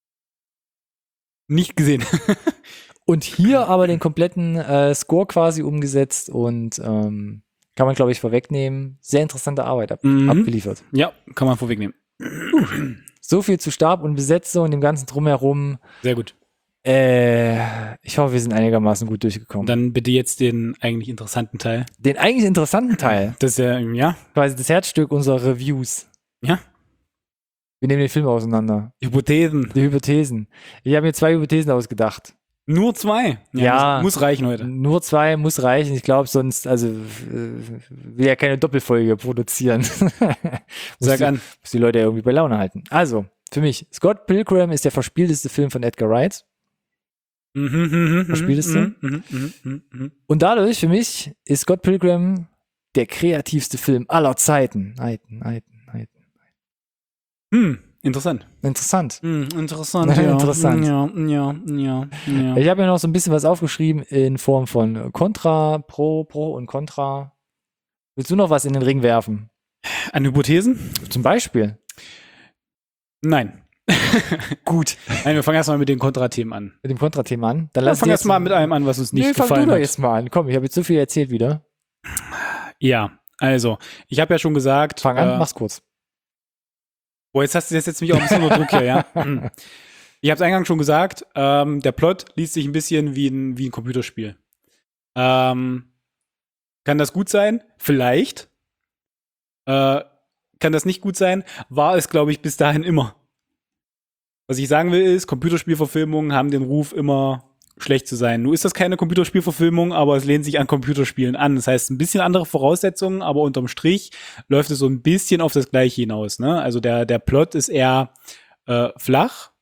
Nicht gesehen. Und hier aber den kompletten äh, Score quasi umgesetzt und ähm, kann man, glaube ich, vorwegnehmen. Sehr interessante Arbeit ab- Mhm. abgeliefert. Ja, kann man vorwegnehmen. So viel zu Stab und Besetzung und dem ganzen Drumherum. Sehr gut. Äh, ich hoffe, wir sind einigermaßen gut durchgekommen. Dann bitte jetzt den eigentlich interessanten Teil. Den eigentlich interessanten Teil, Das ist ja, ja, quasi das Herzstück unserer Reviews. ja, Wir nehmen den Film auseinander. Hypothesen. Die Hypothesen. Ich habe mir zwei Hypothesen ausgedacht. Nur zwei. Ja. Muss, muss reichen heute. Nur zwei muss reichen. Ich glaube, sonst, also äh, will ja keine Doppelfolge produzieren. Sag die, an. muss die Leute ja irgendwie bei Laune halten. Also, für mich, Scott Pilgrim ist der verspielteste Film von Edgar Wright. Mhm, mhm, Verspieltest du? mhm, mhm, mhm, mhm, mhm. Und dadurch, für mich, ist Scott Pilgrim der kreativste Film aller Zeiten. Zeiten, Zeiten, Zeiten. Hm, interessant. Interessant. Hm, interessant, ja. Interessant. Ja, ja, ja, ja. Ich habe mir noch so ein bisschen was aufgeschrieben in Form von Contra, Pro, Pro und Contra. Willst du noch was in den Ring werfen? An Hypothesen? Zum Beispiel. Nein. Gut. Nein, wir fangen erstmal mit den Kontrathemen an. Mit dem Kontrathema an. Dann Ja, lass fang dir erst mal mit einem an, was uns nicht nee, fang gefallen du doch hat. jetzt mal an. Komm, ich habe jetzt so viel erzählt wieder. Ja, also, ich habe ja schon gesagt. Fang an, äh, mach's kurz. Boah, jetzt hast du jetzt jetzt mich auch ein bisschen unter Druck hier, ja. Hm. Ich habe es eingangs schon gesagt, ähm, der Plot liest sich ein bisschen wie ein, wie ein Computerspiel. Ähm, kann das gut sein? Vielleicht. Äh, kann das nicht gut sein? War es, glaube ich, bis dahin immer. Was ich sagen will ist, Computerspielverfilmungen haben den Ruf, immer schlecht zu sein. Nun ist das keine Computerspielverfilmung, aber es lehnt sich an Computerspielen an. Das heißt, ein bisschen andere Voraussetzungen, aber unterm Strich läuft es so ein bisschen auf das Gleiche hinaus. Ne? Also der, der Plot ist eher äh, flach,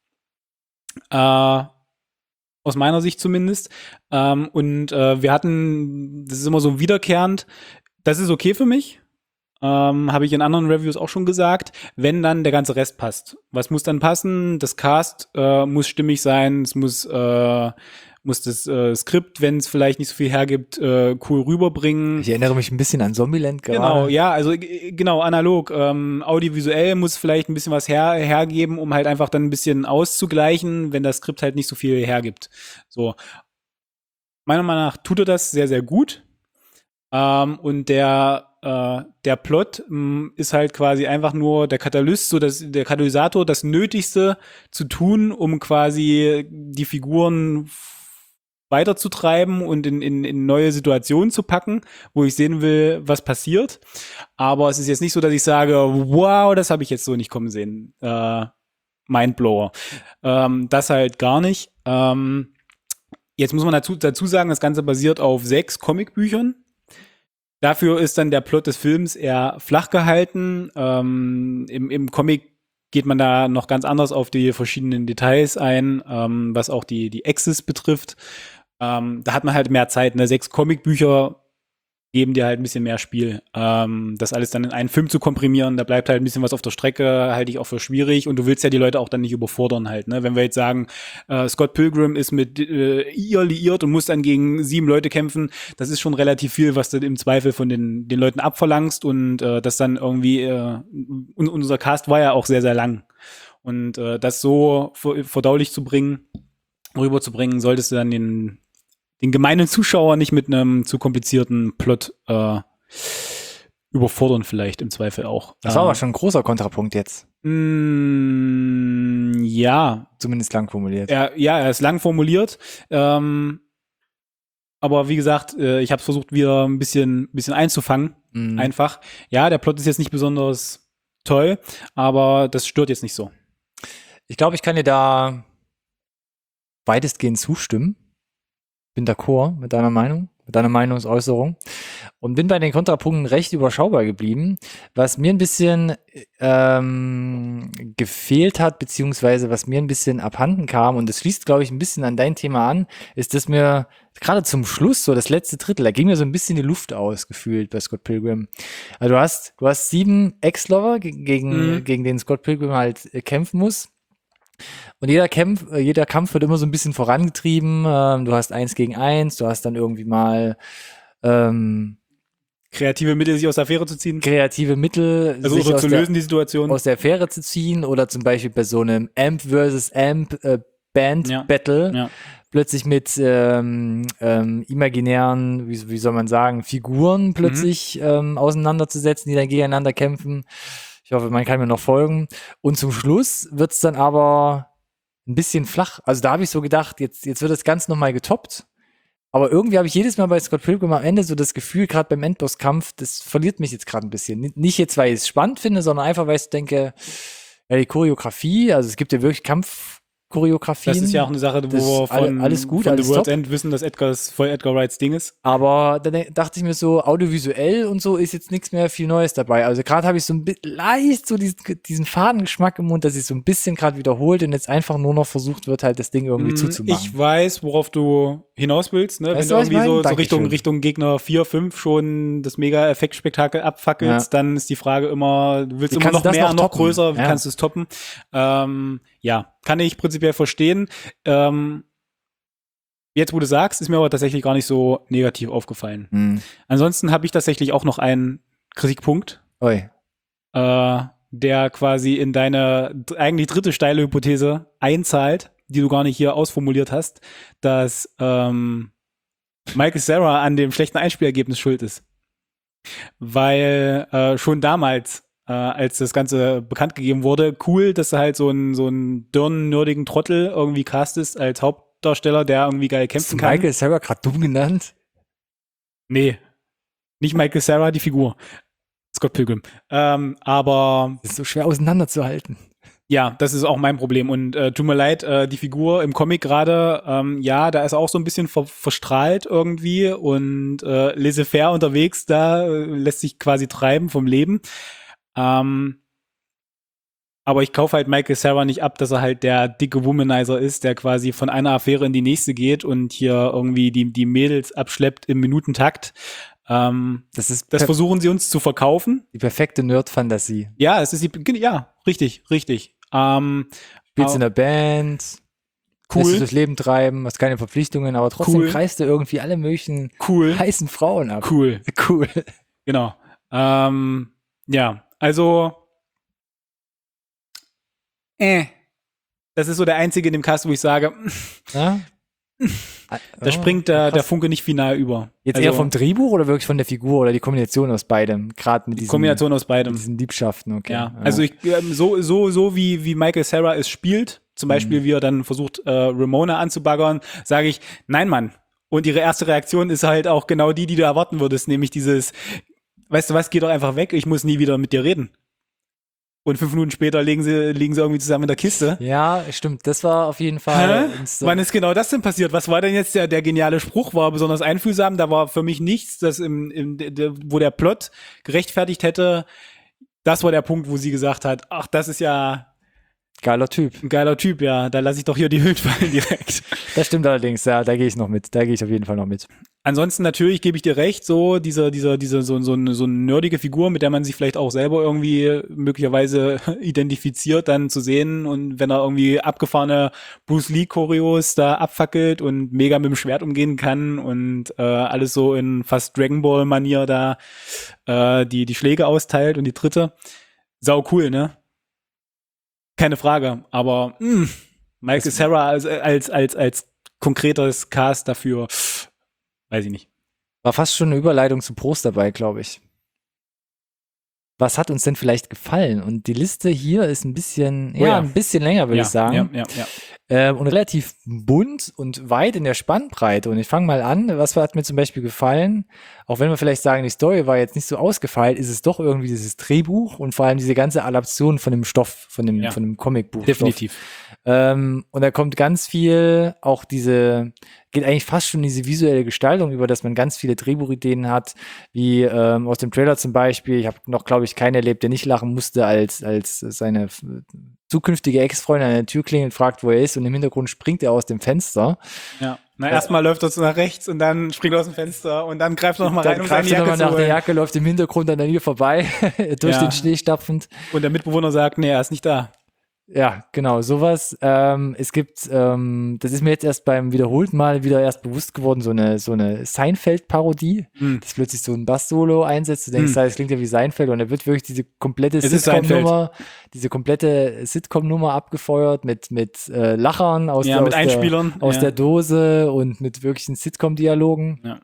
äh, aus meiner Sicht zumindest. Ähm, und äh, wir hatten, das ist immer so wiederkehrend, das ist okay für mich. Ähm, habe ich in anderen Reviews auch schon gesagt, wenn dann der ganze Rest passt. Was muss dann passen? Das Cast äh, muss stimmig sein, es muss, äh, muss das äh, Skript, wenn es vielleicht nicht so viel hergibt, äh, cool rüberbringen. Ich erinnere mich ein bisschen an Zombieland gerade. Genau, ja, also g- genau, analog. Ähm, audiovisuell muss vielleicht ein bisschen was her hergeben, um halt einfach dann ein bisschen auszugleichen, wenn das Skript halt nicht so viel hergibt. So. Meiner Meinung nach tut er das sehr, sehr gut. Ähm, und der äh, der Plot mh, ist halt quasi einfach nur der Katalyst, so das, der Katalysator, das Nötigste zu tun, um quasi die Figuren weiterzutreiben und in, in, in neue Situationen zu packen, wo ich sehen will, was passiert. Aber es ist jetzt nicht so, dass ich sage, wow, das habe ich jetzt so nicht kommen sehen. Äh, Mindblower. Ähm, das halt gar nicht. Ähm, jetzt muss man dazu, dazu sagen, das Ganze basiert auf sechs Comicbüchern. Dafür ist dann der Plot des Films eher flach gehalten. Ähm, im, Im Comic geht man da noch ganz anders auf die verschiedenen Details ein, ähm, was auch die, die Axis betrifft. Ähm, da hat man halt mehr Zeit. Ne? Sechs Comicbücher geben dir halt ein bisschen mehr Spiel. Ähm, das alles dann in einen Film zu komprimieren, da bleibt halt ein bisschen was auf der Strecke, halte ich auch für schwierig. Und du willst ja die Leute auch dann nicht überfordern halt. Ne? Wenn wir jetzt sagen, äh, Scott Pilgrim ist mit äh, ihr liiert und muss dann gegen sieben Leute kämpfen, das ist schon relativ viel, was du im Zweifel von den, den Leuten abverlangst. Und äh, das dann irgendwie, äh, und unser Cast war ja auch sehr, sehr lang. Und äh, das so verdaulich zu bringen, rüberzubringen, solltest du dann den den gemeinen Zuschauer nicht mit einem zu komplizierten Plot äh, überfordern vielleicht im Zweifel auch. Das war ähm, aber schon ein großer Kontrapunkt jetzt. Mh, ja. Zumindest lang formuliert. Er, ja, er ist lang formuliert. Ähm, aber wie gesagt, äh, ich habe es versucht, wieder ein bisschen, bisschen einzufangen. Mhm. Einfach. Ja, der Plot ist jetzt nicht besonders toll, aber das stört jetzt nicht so. Ich glaube, ich kann dir da weitestgehend zustimmen. Bin d'accord mit deiner Meinung, mit deiner Meinungsäußerung und bin bei den Kontrapunkten recht überschaubar geblieben. Was mir ein bisschen ähm, gefehlt hat, beziehungsweise was mir ein bisschen abhanden kam, und das schließt, glaube ich, ein bisschen an dein Thema an, ist, dass mir gerade zum Schluss, so das letzte Drittel, da ging mir so ein bisschen die Luft aus, gefühlt bei Scott Pilgrim. Also du hast, du hast sieben Ex-Lover, gegen, mhm. gegen den Scott Pilgrim halt äh, kämpfen muss. Und jeder Kampf, jeder Kampf wird immer so ein bisschen vorangetrieben. Ähm, du hast eins gegen eins, du hast dann irgendwie mal ähm, kreative Mittel, sich aus der Affäre zu ziehen. Kreative Mittel, also sich aus zu der, lösen, die Situation. Aus der Affäre zu ziehen, oder zum Beispiel bei so einem Amp versus Amp äh, Band ja. Battle ja. plötzlich mit ähm, ähm, imaginären, wie, wie soll man sagen, Figuren plötzlich mhm. ähm, auseinanderzusetzen, die dann gegeneinander kämpfen. Ich hoffe, man kann mir noch folgen. Und zum Schluss wird's dann aber ein bisschen flach. Also da habe ich so gedacht, jetzt, jetzt wird das Ganze nochmal getoppt. Aber irgendwie habe ich jedes Mal bei Scott Pilgrim am Ende so das Gefühl, gerade beim Endbosskampf, das verliert mich jetzt gerade ein bisschen. Nicht jetzt, weil ich es spannend finde, sondern einfach, weil ich denke, ja, die Choreografie, also es gibt ja wirklich Kampfchoreografien. Das ist ja auch eine Sache, wo wir von, alles gut, von alles The World's top. End wissen, dass Edgar's voll Edgar Wrights Ding ist. Aber dann dachte ich mir so, audiovisuell und so ist jetzt nichts mehr viel Neues dabei. Also gerade habe ich so ein bisschen leicht so diesen, diesen Fadengeschmack im Mund, dass sich so ein bisschen gerade wiederholt und jetzt einfach nur noch versucht wird, halt das Ding irgendwie mm, zuzumachen. Ich weiß, worauf du hinaus willst, ne? Weißt Wenn du, du irgendwie so, so Richtung, Richtung Gegner vier, fünf schon das Mega-Effektspektakel abfackelst, ja. dann ist die Frage immer, du willst wie immer noch mehr, noch, noch größer, wie ja. kannst du es toppen? Ähm, ja, kann ich prinzipiell verstehen. Ähm, Jetzt, wo du sagst, ist mir aber tatsächlich gar nicht so negativ aufgefallen. Mhm. Ansonsten habe ich tatsächlich auch noch einen Kritikpunkt, Oi. Äh, der quasi in deine eigentlich dritte steile Hypothese einzahlt, die du gar nicht hier ausformuliert hast, dass ähm, Michael Cera an dem schlechten Einspielergebnis schuld ist. Weil äh, schon damals, äh, als das Ganze bekannt gegeben wurde, cool, dass du halt so einen so einen dirnen-nerdigen Trottel irgendwie castest als Haupt Darsteller, der irgendwie geil kämpfen kann. Michael Cera gerade dumm genannt? Nee. Nicht Michael Cera, die Figur. Scott Pilgrim. Ähm, aber. Das ist so schwer auseinanderzuhalten. Ja, das ist auch mein Problem. Und äh, tut mir leid, äh, die Figur im Comic gerade, ähm, ja, da ist er auch so ein bisschen ver verstrahlt irgendwie und äh, laissez-faire unterwegs, da äh, lässt sich quasi treiben vom Leben. Ähm, aber ich kaufe halt Michael Cera nicht ab, dass er halt der dicke Womanizer ist, der quasi von einer Affäre in die nächste geht und hier irgendwie die, die Mädels abschleppt im Minutentakt. Ähm, Das ist das per- versuchen sie uns zu verkaufen. die perfekte Nerd-Fantasie. Ja, es ist die, ja, richtig, richtig. Ähm, Spielst in aber- der Band, lässt dich cool, durchs Leben treiben, hast keine Verpflichtungen, aber trotzdem Cool. kreist du irgendwie alle möglichen cool, heißen Frauen ab. cool, Cool. genau. Ähm, ja, also äh, das ist so der einzige in dem Cast, wo ich sage, Ja? da springt der, krass. der Funke nicht final über. Jetzt also, eher vom Drehbuch oder wirklich von der Figur oder die Kombination aus beidem? Gerade mit die diesen, Kombination aus mit beidem. diesen Liebschaften, okay. Ja, also ich ähm, so so so wie wie Michael Cera es spielt, zum Beispiel Mhm. wie er dann versucht äh, Ramona anzubaggern, sage ich, nein, Mann. Und ihre erste Reaktion ist halt auch genau die, die du erwarten würdest, nämlich dieses, weißt du was, geh doch einfach weg, ich muss nie wieder mit dir reden. Und fünf Minuten später liegen sie liegen sie irgendwie zusammen in der Kiste. Ja, stimmt. Das war auf jeden Fall. Hä? ins- Wann ist genau das denn passiert? Was war denn jetzt der, der geniale Spruch? War besonders einfühlsam. Da war für mich nichts, das im, im, der, wo der Plot gerechtfertigt hätte. Das war der Punkt, wo sie gesagt hat, ach, das ist ja Geiler Typ. ein geiler Typ, ja. Da lasse ich doch hier die Hüllen fallen direkt. Das stimmt allerdings, ja, da gehe ich noch mit. Da gehe ich auf jeden Fall noch mit. Ansonsten natürlich gebe ich dir recht, so dieser, dieser, dieser, so, so, eine, so eine nerdige Figur, mit der man sich vielleicht auch selber irgendwie möglicherweise identifiziert, dann zu sehen und wenn er irgendwie abgefahrene Bruce Lee Choreos da abfackelt und mega mit dem Schwert umgehen kann und äh, alles so in fast Dragon Ball Manier da äh, die die Schläge austeilt und die Tritte, sau cool, ne? Keine Frage, aber mh, Michael Cera als als als als konkretes Cast dafür, weiß ich nicht. War fast schon eine Überleitung zu Prost dabei, glaube ich. Was hat uns denn vielleicht gefallen? Und die Liste hier ist ein bisschen, Oh ja, ja. ein bisschen länger, würde ja, ich sagen. Ja, ja, ja. Ähm, und relativ bunt und weit in der Spannbreite. Und ich fange mal an. Was hat mir zum Beispiel gefallen? Auch wenn wir vielleicht sagen, die Story war jetzt nicht so ausgefeilt, ist es doch irgendwie dieses Drehbuch und vor allem diese ganze Adaption von dem Stoff, von dem, Ja. von dem Comicbuch. Definitiv. Ähm, und da kommt ganz viel, auch diese, geht eigentlich fast schon in diese visuelle Gestaltung über, dass man ganz viele Drehbuchideen hat, wie ähm, aus dem Trailer zum Beispiel. Ich habe noch, glaube ich, keinen erlebt, der nicht lachen musste, als, als seine f- zukünftige Ex-Freundin an der Tür klingelt und fragt, wo er ist, und im Hintergrund springt er aus dem Fenster. Ja. Na, erstmal läuft er so nach rechts und dann springt er aus dem Fenster und dann greift er nochmal rein, Dann um seine greift er Jacke nochmal zu nach der holen. Jacke, läuft im Hintergrund an der Tür vorbei, durch Ja. den Schnee stapfend. Und der Mitbewohner sagt, nee, er ist nicht da. Ja, genau, sowas. Ähm, es gibt, ähm, das ist mir jetzt erst beim wiederholten Mal wieder erst bewusst geworden, so eine, so eine Seinfeld-Parodie, Hm. dass plötzlich so ein Bass-Solo einsetzt. Du denkst, Hm. das klingt ja wie Seinfeld, und da wird wirklich diese komplette Es ist Sitcom-Nummer, diese komplette Sitcom-Nummer abgefeuert mit, mit äh, Lachern aus, Ja, der, mit aus, Einspielern. der, aus ja. der Dose und mit wirklichen Sitcom-Dialogen. Ja.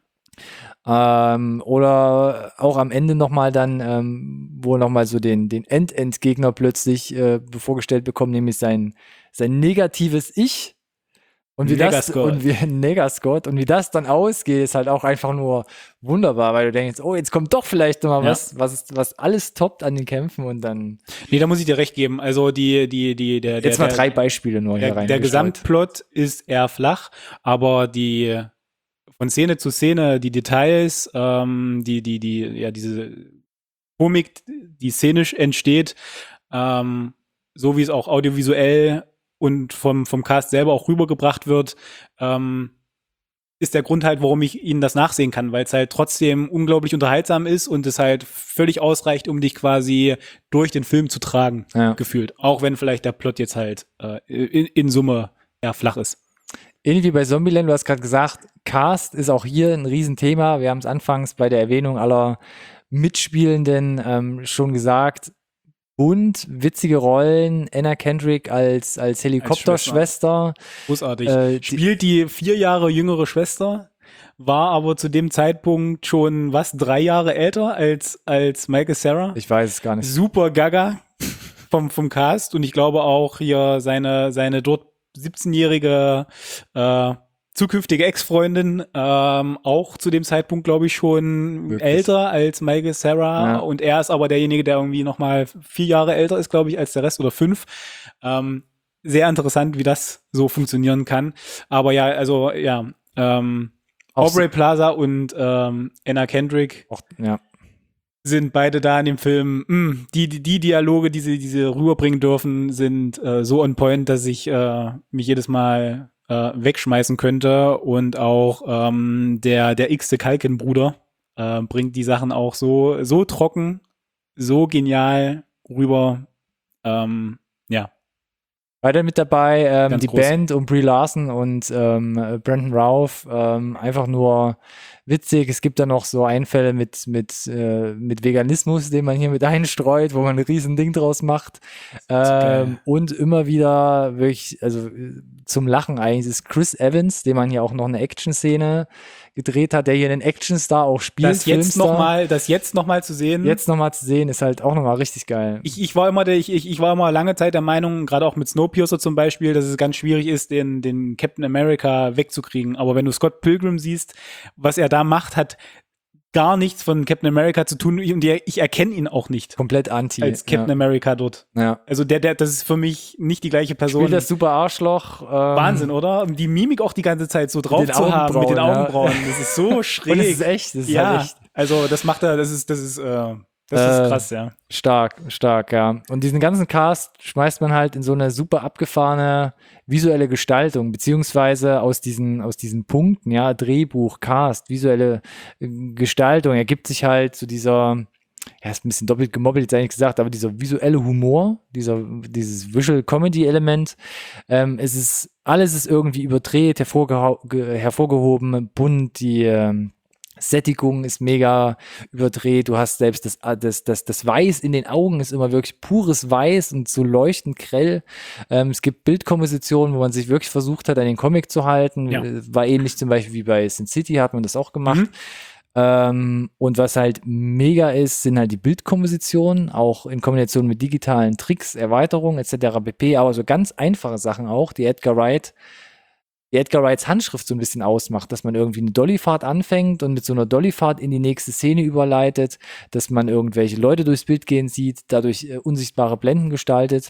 Ähm, oder auch am Ende nochmal dann, ähm, wo nochmal so den, den End-End-Gegner plötzlich äh, vorgestellt bekommen, nämlich sein, sein negatives Ich. Und wie das, Negascott. und wie Negascott, und wie das dann ausgeht, ist halt auch einfach nur wunderbar, weil du denkst, oh, jetzt kommt doch vielleicht noch mal Ja. was, was, ist, was alles toppt an den Kämpfen, und dann Nee, da muss ich dir recht geben. Also die, die, die, der, jetzt der, mal drei Beispiele nur hier der, rein. der Gesamtplot ist eher flach, aber die von Szene zu Szene, die Details, ähm, die, die, die, ja, diese Komik, die szenisch entsteht, ähm, so wie es auch audiovisuell und vom, vom Cast selber auch rübergebracht wird, ähm, ist der Grund halt, warum ich ihnen das nachsehen kann, weil es halt trotzdem unglaublich unterhaltsam ist und es halt völlig ausreicht, um dich quasi durch den Film zu tragen, Ja. gefühlt. Auch wenn vielleicht der Plot jetzt halt äh, in, in Summe ja flach ist. Ähnlich wie bei Zombieland, du hast gerade gesagt, Cast ist auch hier ein Riesenthema. Wir haben es anfangs bei der Erwähnung aller Mitspielenden ähm, schon gesagt. Bunt, witzige Rollen, Anna Kendrick als, als Helikopterschwester. Großartig. Äh, die- Spielt die vier Jahre jüngere Schwester, war aber zu dem Zeitpunkt schon, was, drei Jahre älter als, als Michael Cera. Ich weiß es gar nicht. Super Gaga vom, vom Cast und ich glaube auch hier seine, seine dort siebzehnjährige äh, zukünftige Ex-Freundin, ähm, auch zu dem Zeitpunkt, glaube ich, schon Wirklich? älter als Michael Cera. Ja. Und er ist aber derjenige, der irgendwie noch mal vier Jahre älter ist, glaube ich, als der Rest oder fünf. Ähm, sehr interessant, wie das so funktionieren kann. Aber ja, also ja, ähm, Auch Aubrey Plaza und ähm, Anna Kendrick Auch, ja. sind beide da in dem Film. Mh, die, die, die Dialoge, die sie, die sie rüberbringen dürfen, sind äh, so on point, dass ich äh, mich jedes Mal äh, wegschmeißen könnte. Und auch ähm, der, der x-te Kalkin-Bruder äh, bringt die Sachen auch so, so trocken, so genial rüber. Ähm, ja. Weiter mit dabei ähm, Ganz die groß. Band um Brie Larson und ähm, Brandon Routh, ähm, einfach nur witzig. Es gibt da noch so Einfälle mit mit äh, mit Veganismus, den man hier mit einstreut, wo man ein riesen Ding draus macht. Ähm, und immer wieder wirklich, also äh, zum Lachen eigentlich, ist Chris Evans, dem man hier auch noch eine Action-Szene gedreht hat, der hier einen Actionstar auch spielt. Das jetzt Filmstar. noch mal, das jetzt noch mal zu sehen. Jetzt nochmal zu sehen, ist halt auch nochmal richtig geil. Ich, ich war immer der, ich, ich, ich war immer lange Zeit der Meinung, gerade auch mit Snowpiercer zum Beispiel, dass es ganz schwierig ist, den, den Captain America wegzukriegen. Aber wenn du Scott Pilgrim siehst, was er da macht, hat gar nichts von Captain America zu tun und ich erkenne ihn auch nicht Komplett anti. als Captain ja. America dort. Ja. Also der, der, das ist für mich nicht die gleiche Person. Spielt das super Arschloch. Ähm, Wahnsinn, oder? Die Mimik auch die ganze Zeit so drauf den zu haben mit den Augenbrauen, ja. Augenbrauen. Das ist so schräg. Und es ist echt, das ist ja, halt echt also das macht er, das ist, das ist, äh, das Äh, ist krass, ja. stark, stark, ja. Und diesen ganzen Cast schmeißt man halt in so eine super abgefahrene visuelle Gestaltung, beziehungsweise aus diesen, aus diesen Punkten, ja, Drehbuch, Cast, visuelle äh, Gestaltung, ergibt sich halt so dieser, ja, ist ein bisschen doppelt gemobbelt, jetzt eigentlich gesagt, aber dieser visuelle Humor, dieser, dieses Visual Comedy Element, ähm, es ist, alles ist irgendwie überdreht, hervorgeho ge hervorgehoben, bunt, die, ähm, Sättigung ist mega überdreht. Du hast selbst das, das, das, das Weiß in den Augen ist immer wirklich pures Weiß und so leuchtend grell. Ähm, es gibt Bildkompositionen, wo man sich wirklich versucht hat, an den Comic zu halten. Ja. War ähnlich zum Beispiel wie bei Sin City hat man das auch gemacht. Mhm. Ähm, und was halt mega ist, sind halt die Bildkompositionen, auch in Kombination mit digitalen Tricks, Erweiterungen et cetera pp. Aber so ganz einfache Sachen auch, die Edgar Wright die Edgar Wrights Handschrift so ein bisschen ausmacht, dass man irgendwie eine Dollyfahrt anfängt und mit so einer Dollyfahrt in die nächste Szene überleitet, dass man irgendwelche Leute durchs Bild gehen sieht, dadurch äh, unsichtbare Blenden gestaltet.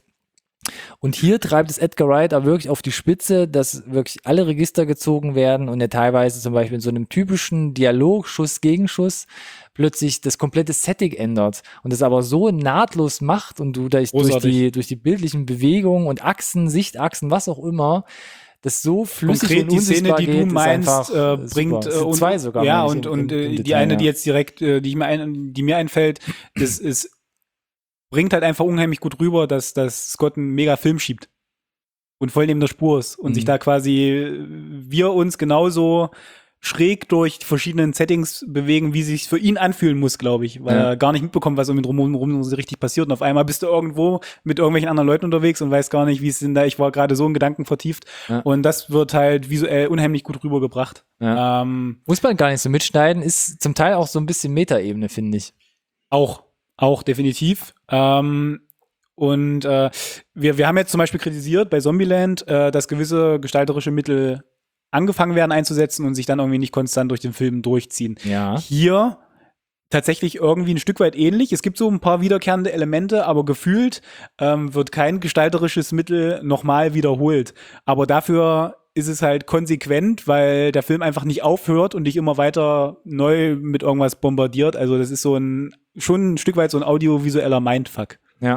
Und hier treibt es Edgar Wright aber wirklich auf die Spitze, dass wirklich alle Register gezogen werden und er teilweise zum Beispiel in so einem typischen Dialog, Schuss gegen Schuss, plötzlich das komplette Setting ändert und das aber so nahtlos macht und du durch, durch, die, durch die bildlichen Bewegungen und Achsen, Sichtachsen, was auch immer, das so flüssig Konkret und die unsichtbar Szene, die geht, du meinst, ist einfach, äh, bringt super. äh, Es sind und, zwei sogar. ja, meine und, ich, im- und im- im äh, die Detail, eine, ja. die jetzt direkt, äh, die, ich mir ein, die mir einfällt, das ist, bringt halt einfach unheimlich gut rüber, dass, dass Scott einen mega Film schiebt und voll neben der Spur ist und Mhm. sich da quasi äh, wir uns genauso schräg durch die verschiedenen Settings bewegen, wie sich für ihn anfühlen muss, glaube ich, weil Ja. er gar nicht mitbekommt, was um ihn drumherum so richtig passiert und auf einmal bist du irgendwo mit irgendwelchen anderen Leuten unterwegs und weißt gar nicht, wie es denn da, ich war gerade so in Gedanken vertieft Ja. und das wird halt visuell unheimlich gut rübergebracht. Ja. Ähm, Muss man gar nicht so mitschneiden, ist zum Teil auch so ein bisschen Metaebene, finde ich. auch, auch definitiv. Ähm, und äh, wir, wir haben jetzt zum Beispiel kritisiert bei Zombieland, äh, dass gewisse gestalterische Mittel angefangen werden einzusetzen und sich dann irgendwie nicht konstant durch den Film durchziehen. Ja. Hier tatsächlich irgendwie ein Stück weit ähnlich. Es gibt so ein paar wiederkehrende Elemente, aber gefühlt ähm, wird kein gestalterisches Mittel nochmal wiederholt. Aber dafür ist es halt konsequent, weil der Film einfach nicht aufhört und dich immer weiter neu mit irgendwas bombardiert. Also das ist so ein, schon ein Stück weit so ein audiovisueller Mindfuck. Ja.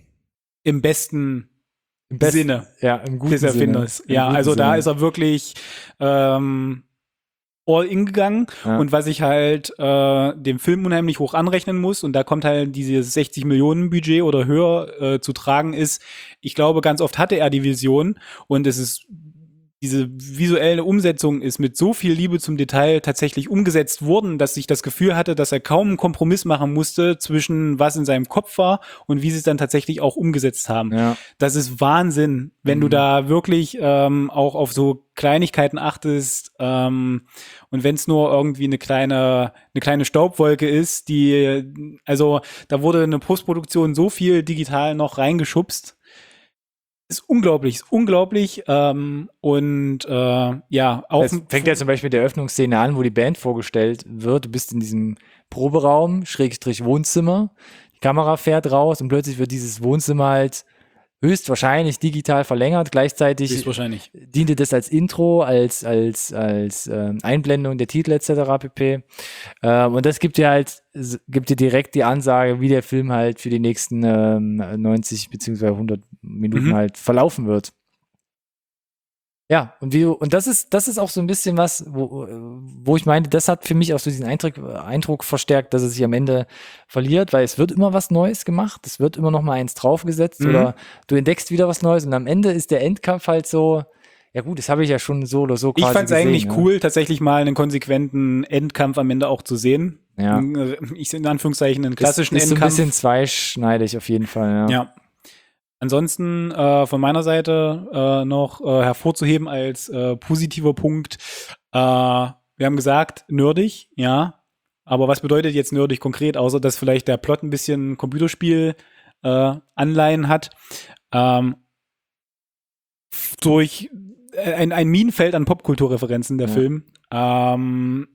Im besten Im besten Sinne Ja, im guten des Erfinders. Sinne. Im Ja, guten also da Sinne. ist er wirklich ähm, all in gegangen. Ja. Und was ich halt äh, dem Film unheimlich hoch anrechnen muss, und da kommt halt dieses sechzig Millionen Budget oder höher äh, zu tragen, ist, ich glaube, ganz oft hatte er die Vision und es ist diese visuelle Umsetzung ist mit so viel Liebe zum Detail tatsächlich umgesetzt worden, dass ich das Gefühl hatte, dass er kaum einen Kompromiss machen musste zwischen was in seinem Kopf war und wie sie es dann tatsächlich auch umgesetzt haben. Ja. Das ist Wahnsinn, wenn Mhm. du da wirklich ähm, auch auf so Kleinigkeiten achtest ähm, und wenn es nur irgendwie eine kleine eine kleine Staubwolke ist, die also da wurde eine Postproduktion so viel digital noch reingeschubst. Ist unglaublich, ist unglaublich. Ähm, und äh, ja, auch. Es fängt ja zum Beispiel mit der Eröffnungsszene an, wo die Band vorgestellt wird. Du bist in diesem Proberaum, Schrägstrich Wohnzimmer. Die Kamera fährt raus und plötzlich wird dieses Wohnzimmer halt höchstwahrscheinlich digital verlängert. Gleichzeitig wahrscheinlich. diente das als Intro, als als als ähm, Einblendung der Titel et cetera pp. Ähm, und das gibt dir halt s- gibt dir direkt die Ansage, wie der Film halt für die nächsten ähm, neunzig beziehungsweise hundert Minuten Mhm. halt verlaufen wird. Ja, und wie du, und das ist, das ist auch so ein bisschen was, wo, wo ich meine, das hat für mich auch so diesen Eindruck, Eindruck verstärkt, dass es sich am Ende verliert, weil es wird immer was Neues gemacht, es wird immer noch mal eins draufgesetzt Mhm. oder du entdeckst wieder was Neues und am Ende ist der Endkampf halt so, ja gut, das habe ich ja schon so oder so Ich quasi fand es gesehen, eigentlich ja. cool, tatsächlich mal einen konsequenten Endkampf am Ende auch zu sehen. Ja. Ich in Anführungszeichen einen Ist, klassischen ist so ein Endkampf. bisschen zweischneidig auf jeden Fall, ja. Ja. Ansonsten äh, von meiner Seite äh, noch äh, hervorzuheben als äh, positiver Punkt. Äh, wir haben gesagt, nerdig, ja. Aber was bedeutet jetzt nerdig konkret, außer dass vielleicht der Plot ein bisschen Computerspiel äh, Anleihen hat? Ähm, durch äh, ein, ein Minenfeld an Popkulturreferenzen der Ja. Film. Ähm,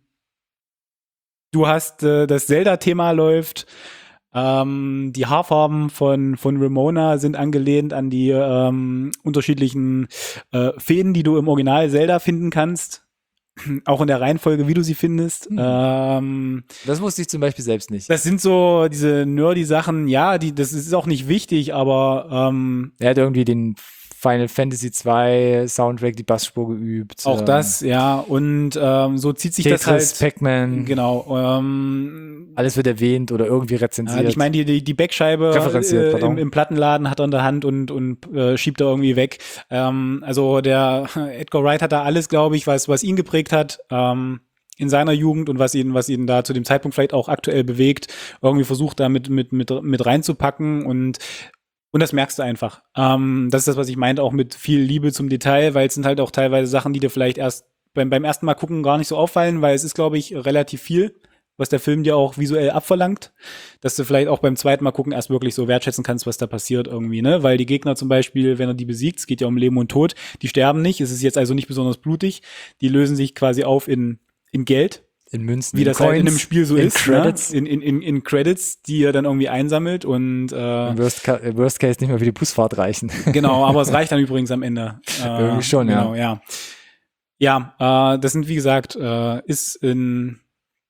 du hast äh, das Zelda-Thema läuft. Ähm, die Haarfarben von, von Ramona sind angelehnt an die ähm, unterschiedlichen äh, Feen, die du im Original Zelda finden kannst. Auch in der Reihenfolge, wie du sie findest. Hm. Ähm, Das wusste ich zum Beispiel selbst nicht. das sind so diese nerdy Sachen, ja, die, das ist auch nicht wichtig, aber ähm, Er hat irgendwie den Final Fantasy zwei Soundtrack, die Bassspur geübt. auch ähm, das, ja. Und ähm, so zieht sich Tetris, das halt. Pac-Man, Genau. Ähm, alles wird erwähnt oder irgendwie ja, rezensiert. ich meine, die, die, die Backscheibe Referenziert, äh, pardon. im, im Plattenladen hat er in der Hand und, und äh, schiebt er irgendwie weg. Ähm, also der Edgar Wright hat da alles, glaube ich, was, was ihn geprägt hat. Ähm, in seiner Jugend und was ihn, was ihn da zu dem Zeitpunkt vielleicht auch aktuell bewegt, irgendwie versucht da mit, mit, mit, mit reinzupacken und und das merkst du einfach. Ähm, das ist das, was ich meinte, auch mit viel Liebe zum Detail, weil es sind halt auch teilweise Sachen, die dir vielleicht erst beim, beim ersten Mal gucken gar nicht so auffallen, weil es ist, glaube ich, relativ viel, was der Film dir auch visuell abverlangt, dass du vielleicht auch beim zweiten Mal gucken erst wirklich so wertschätzen kannst, was da passiert irgendwie, ne? Weil die Gegner zum Beispiel, wenn er die besiegt, es geht ja um Leben und Tod, die sterben nicht, es ist jetzt also nicht besonders blutig, die lösen sich quasi auf in, in Geld, in Münzen, wie in das Coins, halt in einem Spiel so in ist, Credits. ne? in, in, in, in Credits, die er dann irgendwie einsammelt und äh, Im Worst, Ca im Worst Case nicht mehr für die Busfahrt reichen. genau, aber es reicht dann übrigens am Ende. Äh, Irgendwie schon, ja. genau, ja. Ja, äh, das sind, wie gesagt, äh, ist in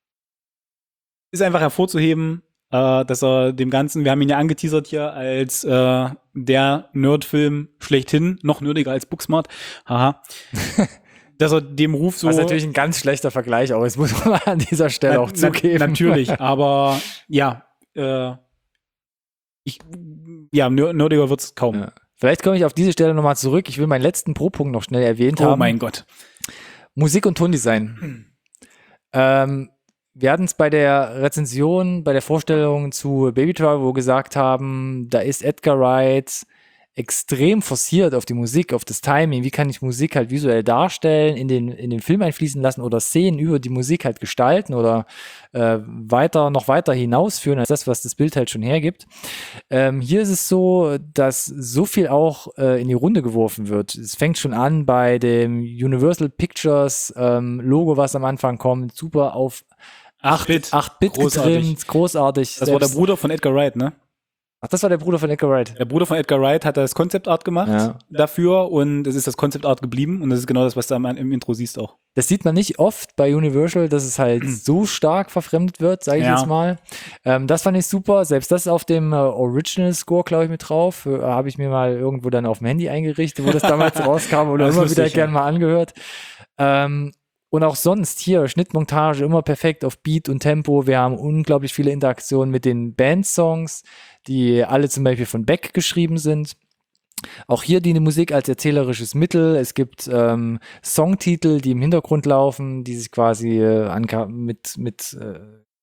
ist einfach hervorzuheben, äh, dass er dem Ganzen, wir haben ihn ja angeteasert hier als äh, der Nerdfilm schlechthin, noch nerdiger als Booksmart, haha, dass er dem Ruf so Was natürlich ein ganz schlechter Vergleich auch ist, muss man an dieser Stelle auch na, zugeben. natürlich, aber ja, äh, ich, ja, ner- nerdiger wird's kaum. Ja. Vielleicht komme ich auf diese Stelle nochmal zurück. Ich will meinen letzten Pro-Punkt noch schnell erwähnt Oh haben. mein Gott. Musik und Tondesign. ähm, wir hatten es bei der Rezension, bei der Vorstellung zu Baby Driver, wo wir gesagt haben, da ist Edgar Wright extrem forciert auf die Musik, auf das Timing. Wie kann ich Musik halt visuell darstellen, in den, in den Film einfließen lassen oder Szenen über die Musik halt gestalten oder äh, weiter, noch weiter hinausführen als das, was das Bild halt schon hergibt. Ähm, hier ist es so, dass so viel auch äh, in die Runde geworfen wird. Es fängt schon an bei dem Universal Pictures ähm, Logo, was am Anfang kommt, super auf acht Bit. acht Bit Großartig. getrimmt, großartig. Das war der Selbst- Bruder von Edgar Wright, ne? Ach, das war der Bruder von Edgar Wright. Der Bruder von Edgar Wright hat das Concept Art gemacht Ja. dafür und es ist das Concept Art geblieben und das ist genau das, was du am, im Intro siehst auch. Das sieht man nicht oft bei Universal, dass es halt so stark verfremdet wird, sage ich Ja. jetzt mal. Ähm, das fand ich super. Selbst das ist auf dem äh, Original Score, glaube ich, mit drauf. Äh, Habe ich mir mal irgendwo dann auf dem Handy eingerichtet, wo das damals rauskam oder Das ist immer lustig, wieder gern ja. mal angehört. Ähm, und auch sonst hier, Schnittmontage immer perfekt auf Beat und Tempo. Wir haben unglaublich viele Interaktionen mit den Bandsongs, die alle zum Beispiel von Beck geschrieben sind. Auch hier dient die Musik als erzählerisches Mittel. Es gibt ähm, Songtitel, die im Hintergrund laufen, die sich quasi äh, an, mit, mit äh,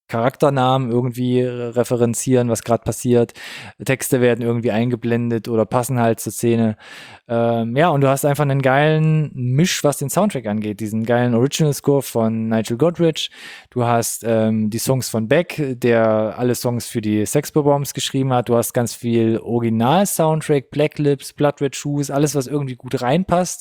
Charakternamen irgendwie referenzieren, was gerade passiert. Texte werden irgendwie eingeblendet oder passen halt zur Szene. Ähm, ja, und du hast einfach einen geilen Misch, was den Soundtrack angeht. Diesen geilen Original Score von Nigel Godrich. Du hast ähm, die Songs von Beck, der alle Songs für die Sex Bombs geschrieben hat. Du hast ganz viel Original-Soundtrack, Black Lips, Blood Red Shoes, alles, was irgendwie gut reinpasst.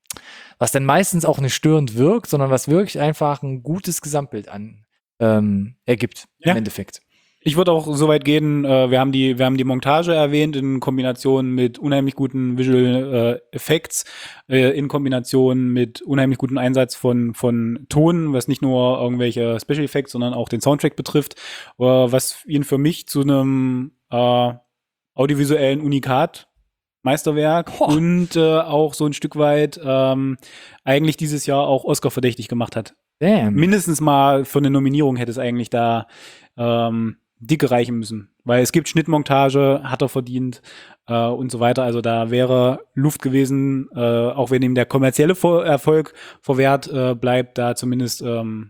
Was dann meistens auch nicht störend wirkt, sondern was wirklich einfach ein gutes Gesamtbild an ähm, ergibt Ja. im Endeffekt. Ich würde auch so weit gehen, äh, wir haben die wir haben die Montage erwähnt in Kombination mit unheimlich guten Visual äh, Effects, äh, in Kombination mit unheimlich gutem Einsatz von von Ton, was nicht nur irgendwelche Special Effects, sondern auch den Soundtrack betrifft, äh, was ihn für mich zu einem äh, audiovisuellen Unikat Meisterwerk Boah. und äh, auch so ein Stück weit ähm, eigentlich dieses Jahr auch Oscar verdächtig gemacht hat. Damn. Mindestens mal für eine Nominierung hätte es eigentlich da ähm, dicke reichen müssen. Weil es gibt Schnittmontage, hat er verdient äh, und so weiter. Also da wäre Luft gewesen, äh, auch wenn ihm der kommerzielle Vor- Erfolg verwehrt äh, bleibt, da zumindest ähm,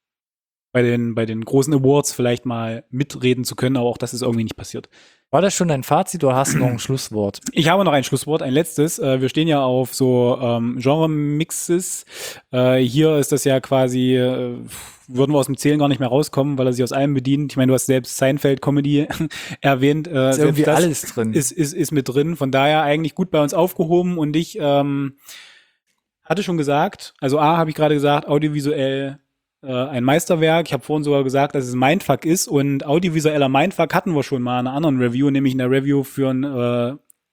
bei den, bei den großen Awards vielleicht mal mitreden zu können. Aber auch das ist irgendwie nicht passiert. War das schon dein Fazit oder hast du noch ein Schlusswort? Ich habe noch ein Schlusswort, ein letztes. Äh, wir stehen ja auf so ähm, Genre-Mixes. Äh, hier ist das ja quasi, äh, würden wir aus dem Zählen gar nicht mehr rauskommen, weil er sich aus allem bedient. Ich meine, du hast selbst Seinfeld-Comedy erwähnt. Äh, Ist irgendwie das alles drin. Ist, ist, ist mit drin. Von daher eigentlich gut bei uns aufgehoben. Und ich ähm, hatte schon gesagt, also A, habe ich gerade gesagt, audiovisuell ein Meisterwerk. Ich habe vorhin sogar gesagt, dass es ein Mindfuck ist und audiovisueller Mindfuck hatten wir schon mal in einer anderen Review, nämlich in der Review für ein äh,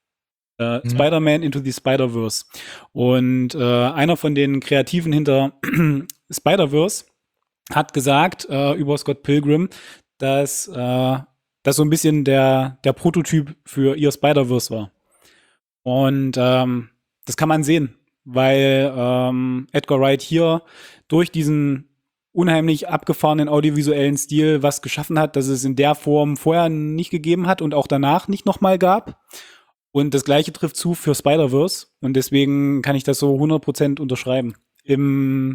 äh, mhm. Spider-Man Into the Spider-Verse. Und äh, einer von den Kreativen hinter Spider-Verse hat gesagt äh, über Scott Pilgrim, dass äh, das so ein bisschen der, der Prototyp für ihr Spider-Verse war. Und ähm, das kann man sehen, weil ähm, Edgar Wright hier durch diesen unheimlich abgefahrenen audiovisuellen Stil was geschaffen hat, dass es in der Form vorher nicht gegeben hat und auch danach nicht nochmal gab. Und das Gleiche trifft zu für Spider-Verse. Und deswegen kann ich das so hundert Prozent unterschreiben. Im,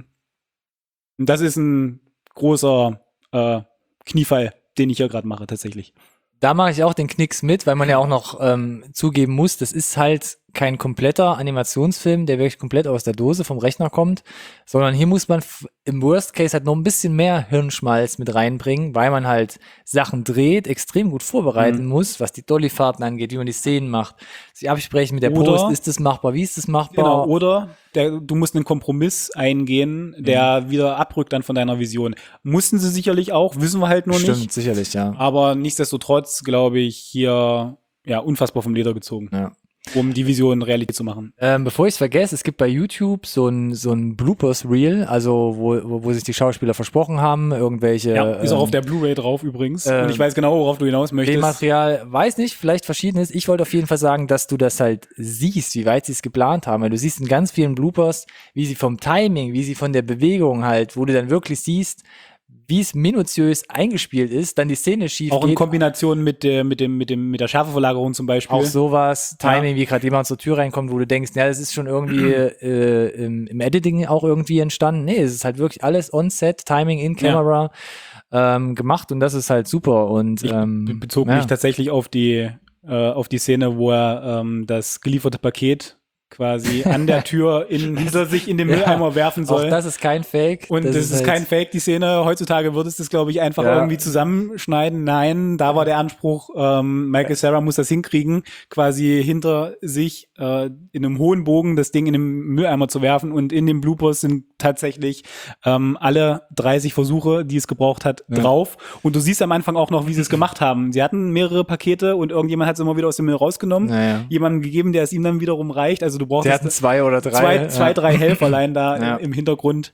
das ist ein großer äh, Kniefall, den ich hier gerade mache, tatsächlich. Da mache ich auch den Knicks mit, weil man ja auch noch ähm, zugeben muss, das ist halt kein kompletter Animationsfilm, der wirklich komplett aus der Dose vom Rechner kommt, sondern hier muss man f- im Worst Case halt noch ein bisschen mehr Hirnschmalz mit reinbringen, weil man halt Sachen dreht, extrem gut vorbereiten Mhm. muss, was die Dollyfahrten angeht, wie man die Szenen macht, sich absprechen mit der Oder- Post, ist das machbar, wie ist das machbar? Genau, oder der, du musst einen Kompromiss eingehen, der mhm. wieder abrückt dann von deiner Vision. Mussten sie sicherlich auch, wissen wir halt nur Stimmt, nicht. sicherlich, ja. Aber nichtsdestotrotz, glaube ich, hier ja unfassbar vom Leder gezogen, ja. um die Vision Realität zu machen. Ähm, bevor ich es vergesse, es gibt bei YouTube so ein so ein Bloopers-Reel, also wo, wo, wo sich die Schauspieler versprochen haben, irgendwelche Ja, ist auch ähm, auf der Blu-ray drauf übrigens. ähm, Und ich weiß genau, worauf du hinaus möchtest. Material, weiß nicht, vielleicht verschiedenes. Ich wollte auf jeden Fall sagen, dass du das halt siehst, wie weit sie es geplant haben. Weil du siehst in ganz vielen Bloopers, wie sie vom Timing, wie sie von der Bewegung halt, wo du dann wirklich siehst, wie es minutiös eingespielt ist, dann die Szene schief Auch in geht. Kombination mit der, mit dem, mit dem, mit der Schärfeverlagerung zum Beispiel. Auch sowas, Timing, Ja. wie gerade jemand zur Tür reinkommt, wo du denkst, ja, das ist schon irgendwie äh, im, im Editing auch irgendwie entstanden. Nee, es ist halt wirklich alles on-set, Timing in Camera ähm, gemacht und das ist halt super. Und Ich ähm, be- bezog ja. mich tatsächlich auf die, äh, auf die Szene, wo er ähm, das gelieferte Paket quasi an der Tür in, hinter sich in den Ja, Mülleimer werfen soll. Auch das ist kein Fake. Und das, ist halt, kein Fake, die Szene. Heutzutage würdest du es, glaube ich, einfach Ja. irgendwie zusammenschneiden. Nein, da war der Anspruch, ähm, Michael Cera muss das hinkriegen, quasi hinter sich äh, in einem hohen Bogen das Ding in den Mülleimer zu werfen. Und in den Bloopers sind tatsächlich ähm, alle dreißig Versuche, die es gebraucht hat, Ja. drauf. Und du siehst am Anfang auch noch, wie sie es gemacht haben. Sie hatten mehrere Pakete und irgendjemand hat es immer wieder aus dem Müll rausgenommen. Naja. Jemandem gegeben, der es ihm dann wiederum reicht. Also du brauchst Sie hatten zwei oder drei. zwei, zwei ja. drei Helferlein da Ja. im Hintergrund.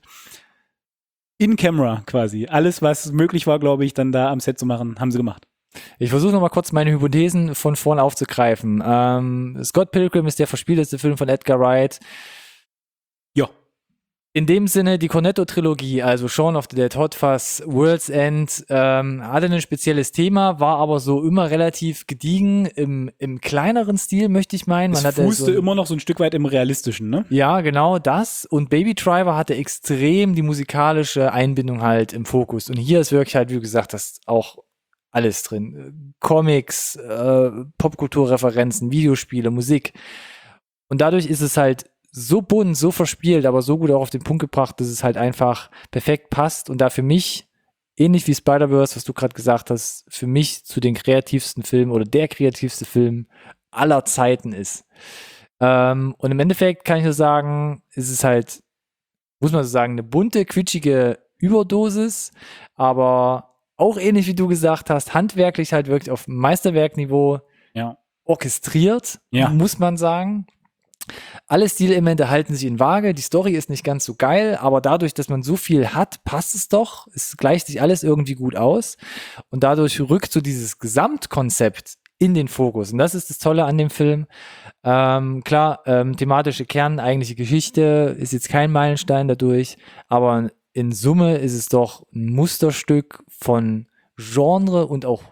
In Camera quasi. Alles, was möglich war, glaube ich, dann da am Set zu machen, haben sie gemacht. Ich versuche noch mal kurz meine Hypothesen von vorne aufzugreifen. Ähm, Scott Pilgrim ist der verspielteste Film von Edgar Wright. Ja. In dem Sinne, die Cornetto-Trilogie, also Shaun of the Dead, Hot Fuzz, World's End, ähm, hatte ein spezielles Thema, war aber so immer relativ gediegen im, im kleineren Stil, möchte ich meinen. Es Man hatte fußte so ein, immer noch so ein Stück weit im Realistischen, ne? ja, genau das. Und Baby Driver hatte extrem die musikalische Einbindung halt im Fokus. Und hier ist wirklich halt, wie du gesagt hast, auch alles drin. Comics, äh, Popkulturreferenzen, Videospiele, Musik. Und dadurch ist es halt so bunt, so verspielt, aber so gut auch auf den Punkt gebracht, dass es halt einfach perfekt passt und da für mich, ähnlich wie Spider-Verse, was du gerade gesagt hast, für mich zu den kreativsten Filmen oder der kreativste Film aller Zeiten ist. Ähm, und im Endeffekt kann ich nur sagen, ist es halt, muss man so sagen, eine bunte, quitschige Überdosis, aber auch ähnlich wie du gesagt hast, handwerklich halt wirklich auf Meisterwerkniveau Ja. orchestriert, Ja. muss man sagen. Alle Stilelemente halten sich in Waage, die Story ist nicht ganz so geil, aber dadurch, dass man so viel hat, passt es doch. Es gleicht sich alles irgendwie gut aus und dadurch rückt so dieses Gesamtkonzept in den Fokus. Und das ist das Tolle an dem Film. Ähm, klar, ähm, thematische Kern, eigentliche Geschichte ist jetzt kein Meilenstein dadurch, aber in Summe ist es doch ein Musterstück von Genre und auch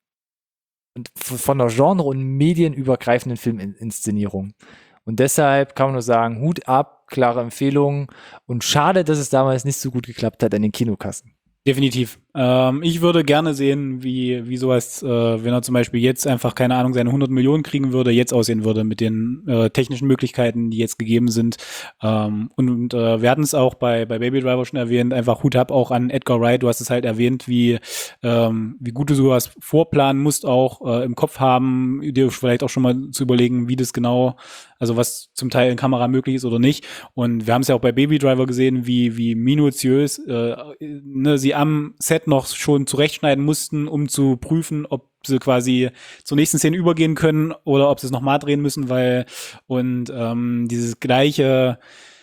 und von der Genre- und medienübergreifenden Filminszenierung. Und deshalb kann man nur sagen, Hut ab, klare Empfehlung und schade, dass es damals nicht so gut geklappt hat an den Kinokassen. Definitiv. Ähm, ich würde gerne sehen, wie, wie sowas, äh, wenn er zum Beispiel jetzt einfach, keine Ahnung, seine hundert Millionen kriegen würde, jetzt aussehen würde mit den äh, technischen Möglichkeiten, die jetzt gegeben sind. Ähm, und und äh, wir hatten es auch bei, bei Baby Driver schon erwähnt, einfach Hut ab auch an Edgar Wright. Du hast es halt erwähnt, wie, ähm, wie gut du sowas vorplanen musst, auch äh, im Kopf haben, dir vielleicht auch schon mal zu überlegen, wie das genau, also was zum Teil in Kamera möglich ist oder nicht. Und wir haben es ja auch bei Baby Driver gesehen, wie, wie minutiös äh, ne, sie am Set noch schon zurechtschneiden mussten, um zu prüfen, ob sie quasi zur nächsten Szene übergehen können oder ob sie es nochmal drehen müssen, weil und ähm, dieses gleiche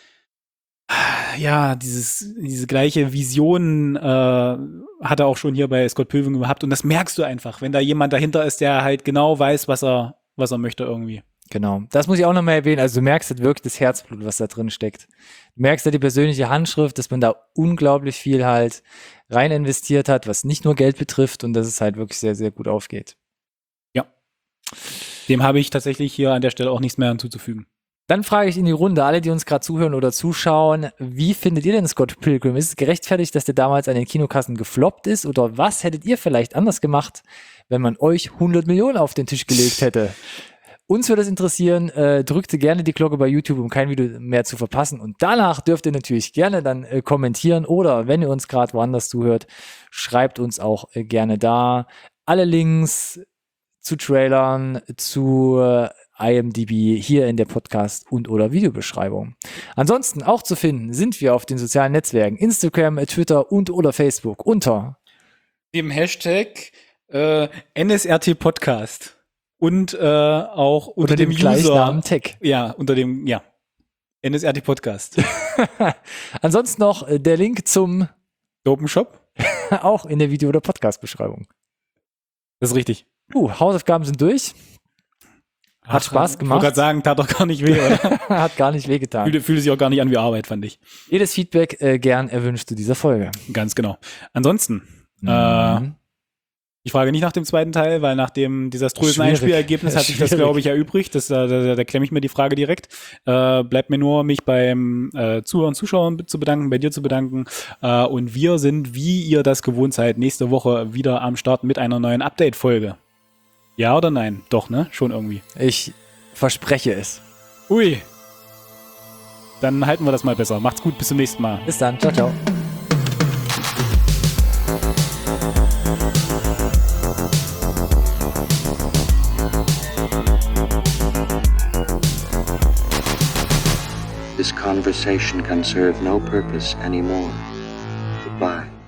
ja, dieses, diese gleiche Vision äh, hat er auch schon hier bei Scott Pilgrim gehabt und das merkst du einfach, wenn da jemand dahinter ist, der halt genau weiß, was er, was er möchte irgendwie. Genau, das muss ich auch nochmal erwähnen. Also du merkst halt wirklich das Herzblut, was da drin steckt. Du merkst ja die persönliche Handschrift, dass man da unglaublich viel halt rein investiert hat, was nicht nur Geld betrifft und dass es halt wirklich sehr, sehr gut aufgeht. Ja. Dem habe ich tatsächlich hier an der Stelle auch nichts mehr hinzuzufügen. Dann frage ich in die Runde, alle, die uns gerade zuhören oder zuschauen, wie findet ihr denn Scott Pilgrim? Ist es gerechtfertigt, dass der damals an den Kinokassen gefloppt ist? Oder was hättet ihr vielleicht anders gemacht, wenn man euch hundert Millionen auf den Tisch gelegt hätte? Uns würde es interessieren, äh, drückt gerne die Glocke bei YouTube, um kein Video mehr zu verpassen. Und danach dürft ihr natürlich gerne dann äh, kommentieren oder wenn ihr uns gerade woanders zuhört, schreibt uns auch äh, gerne da. Alle Links zu Trailern, zu äh, I M D B hier in der Podcast- und oder Videobeschreibung. Ansonsten auch zu finden sind wir auf den sozialen Netzwerken Instagram, Twitter und oder Facebook unter dem Hashtag äh, N S R T Podcast. Und äh, auch unter, unter dem, dem Gleichnamen User, Tech. Ja, unter dem, ja, N S R T Podcast. Ansonsten noch äh, der Link zum Open Shop. auch in der Video- oder Podcast-Beschreibung. Das ist richtig. Uh, Hausaufgaben sind durch. Hat Ach, Spaß ich gemacht. wollte gerade sagen, tat doch gar nicht weh, oder? Hat gar nicht wehgetan. Fühlte, fühlte sich auch gar nicht an wie Arbeit, fand ich. Jedes Feedback äh, gern erwünscht zu dieser Folge. Ganz genau. Ansonsten, Mhm. äh, ich frage nicht nach dem zweiten Teil, weil nach dem desaströsen Schwierig. Einspielergebnis hat sich das, Schwierig. glaube ich, erübrigt. Das, da da, da klemme ich mir die Frage direkt. Äh, bleibt mir nur, mich beim äh, Zuhören, Zuschauern zu bedanken, bei dir zu bedanken. Äh, und wir sind, wie ihr das gewohnt seid, nächste Woche wieder am Start mit einer neuen Update-Folge. Ja oder nein? Doch, ne? Schon irgendwie. Ich verspreche es. Ui. Dann halten wir das mal besser. Macht's gut, bis zum nächsten Mal. Bis dann. Ciao, ciao. This conversation can serve no purpose anymore. Goodbye.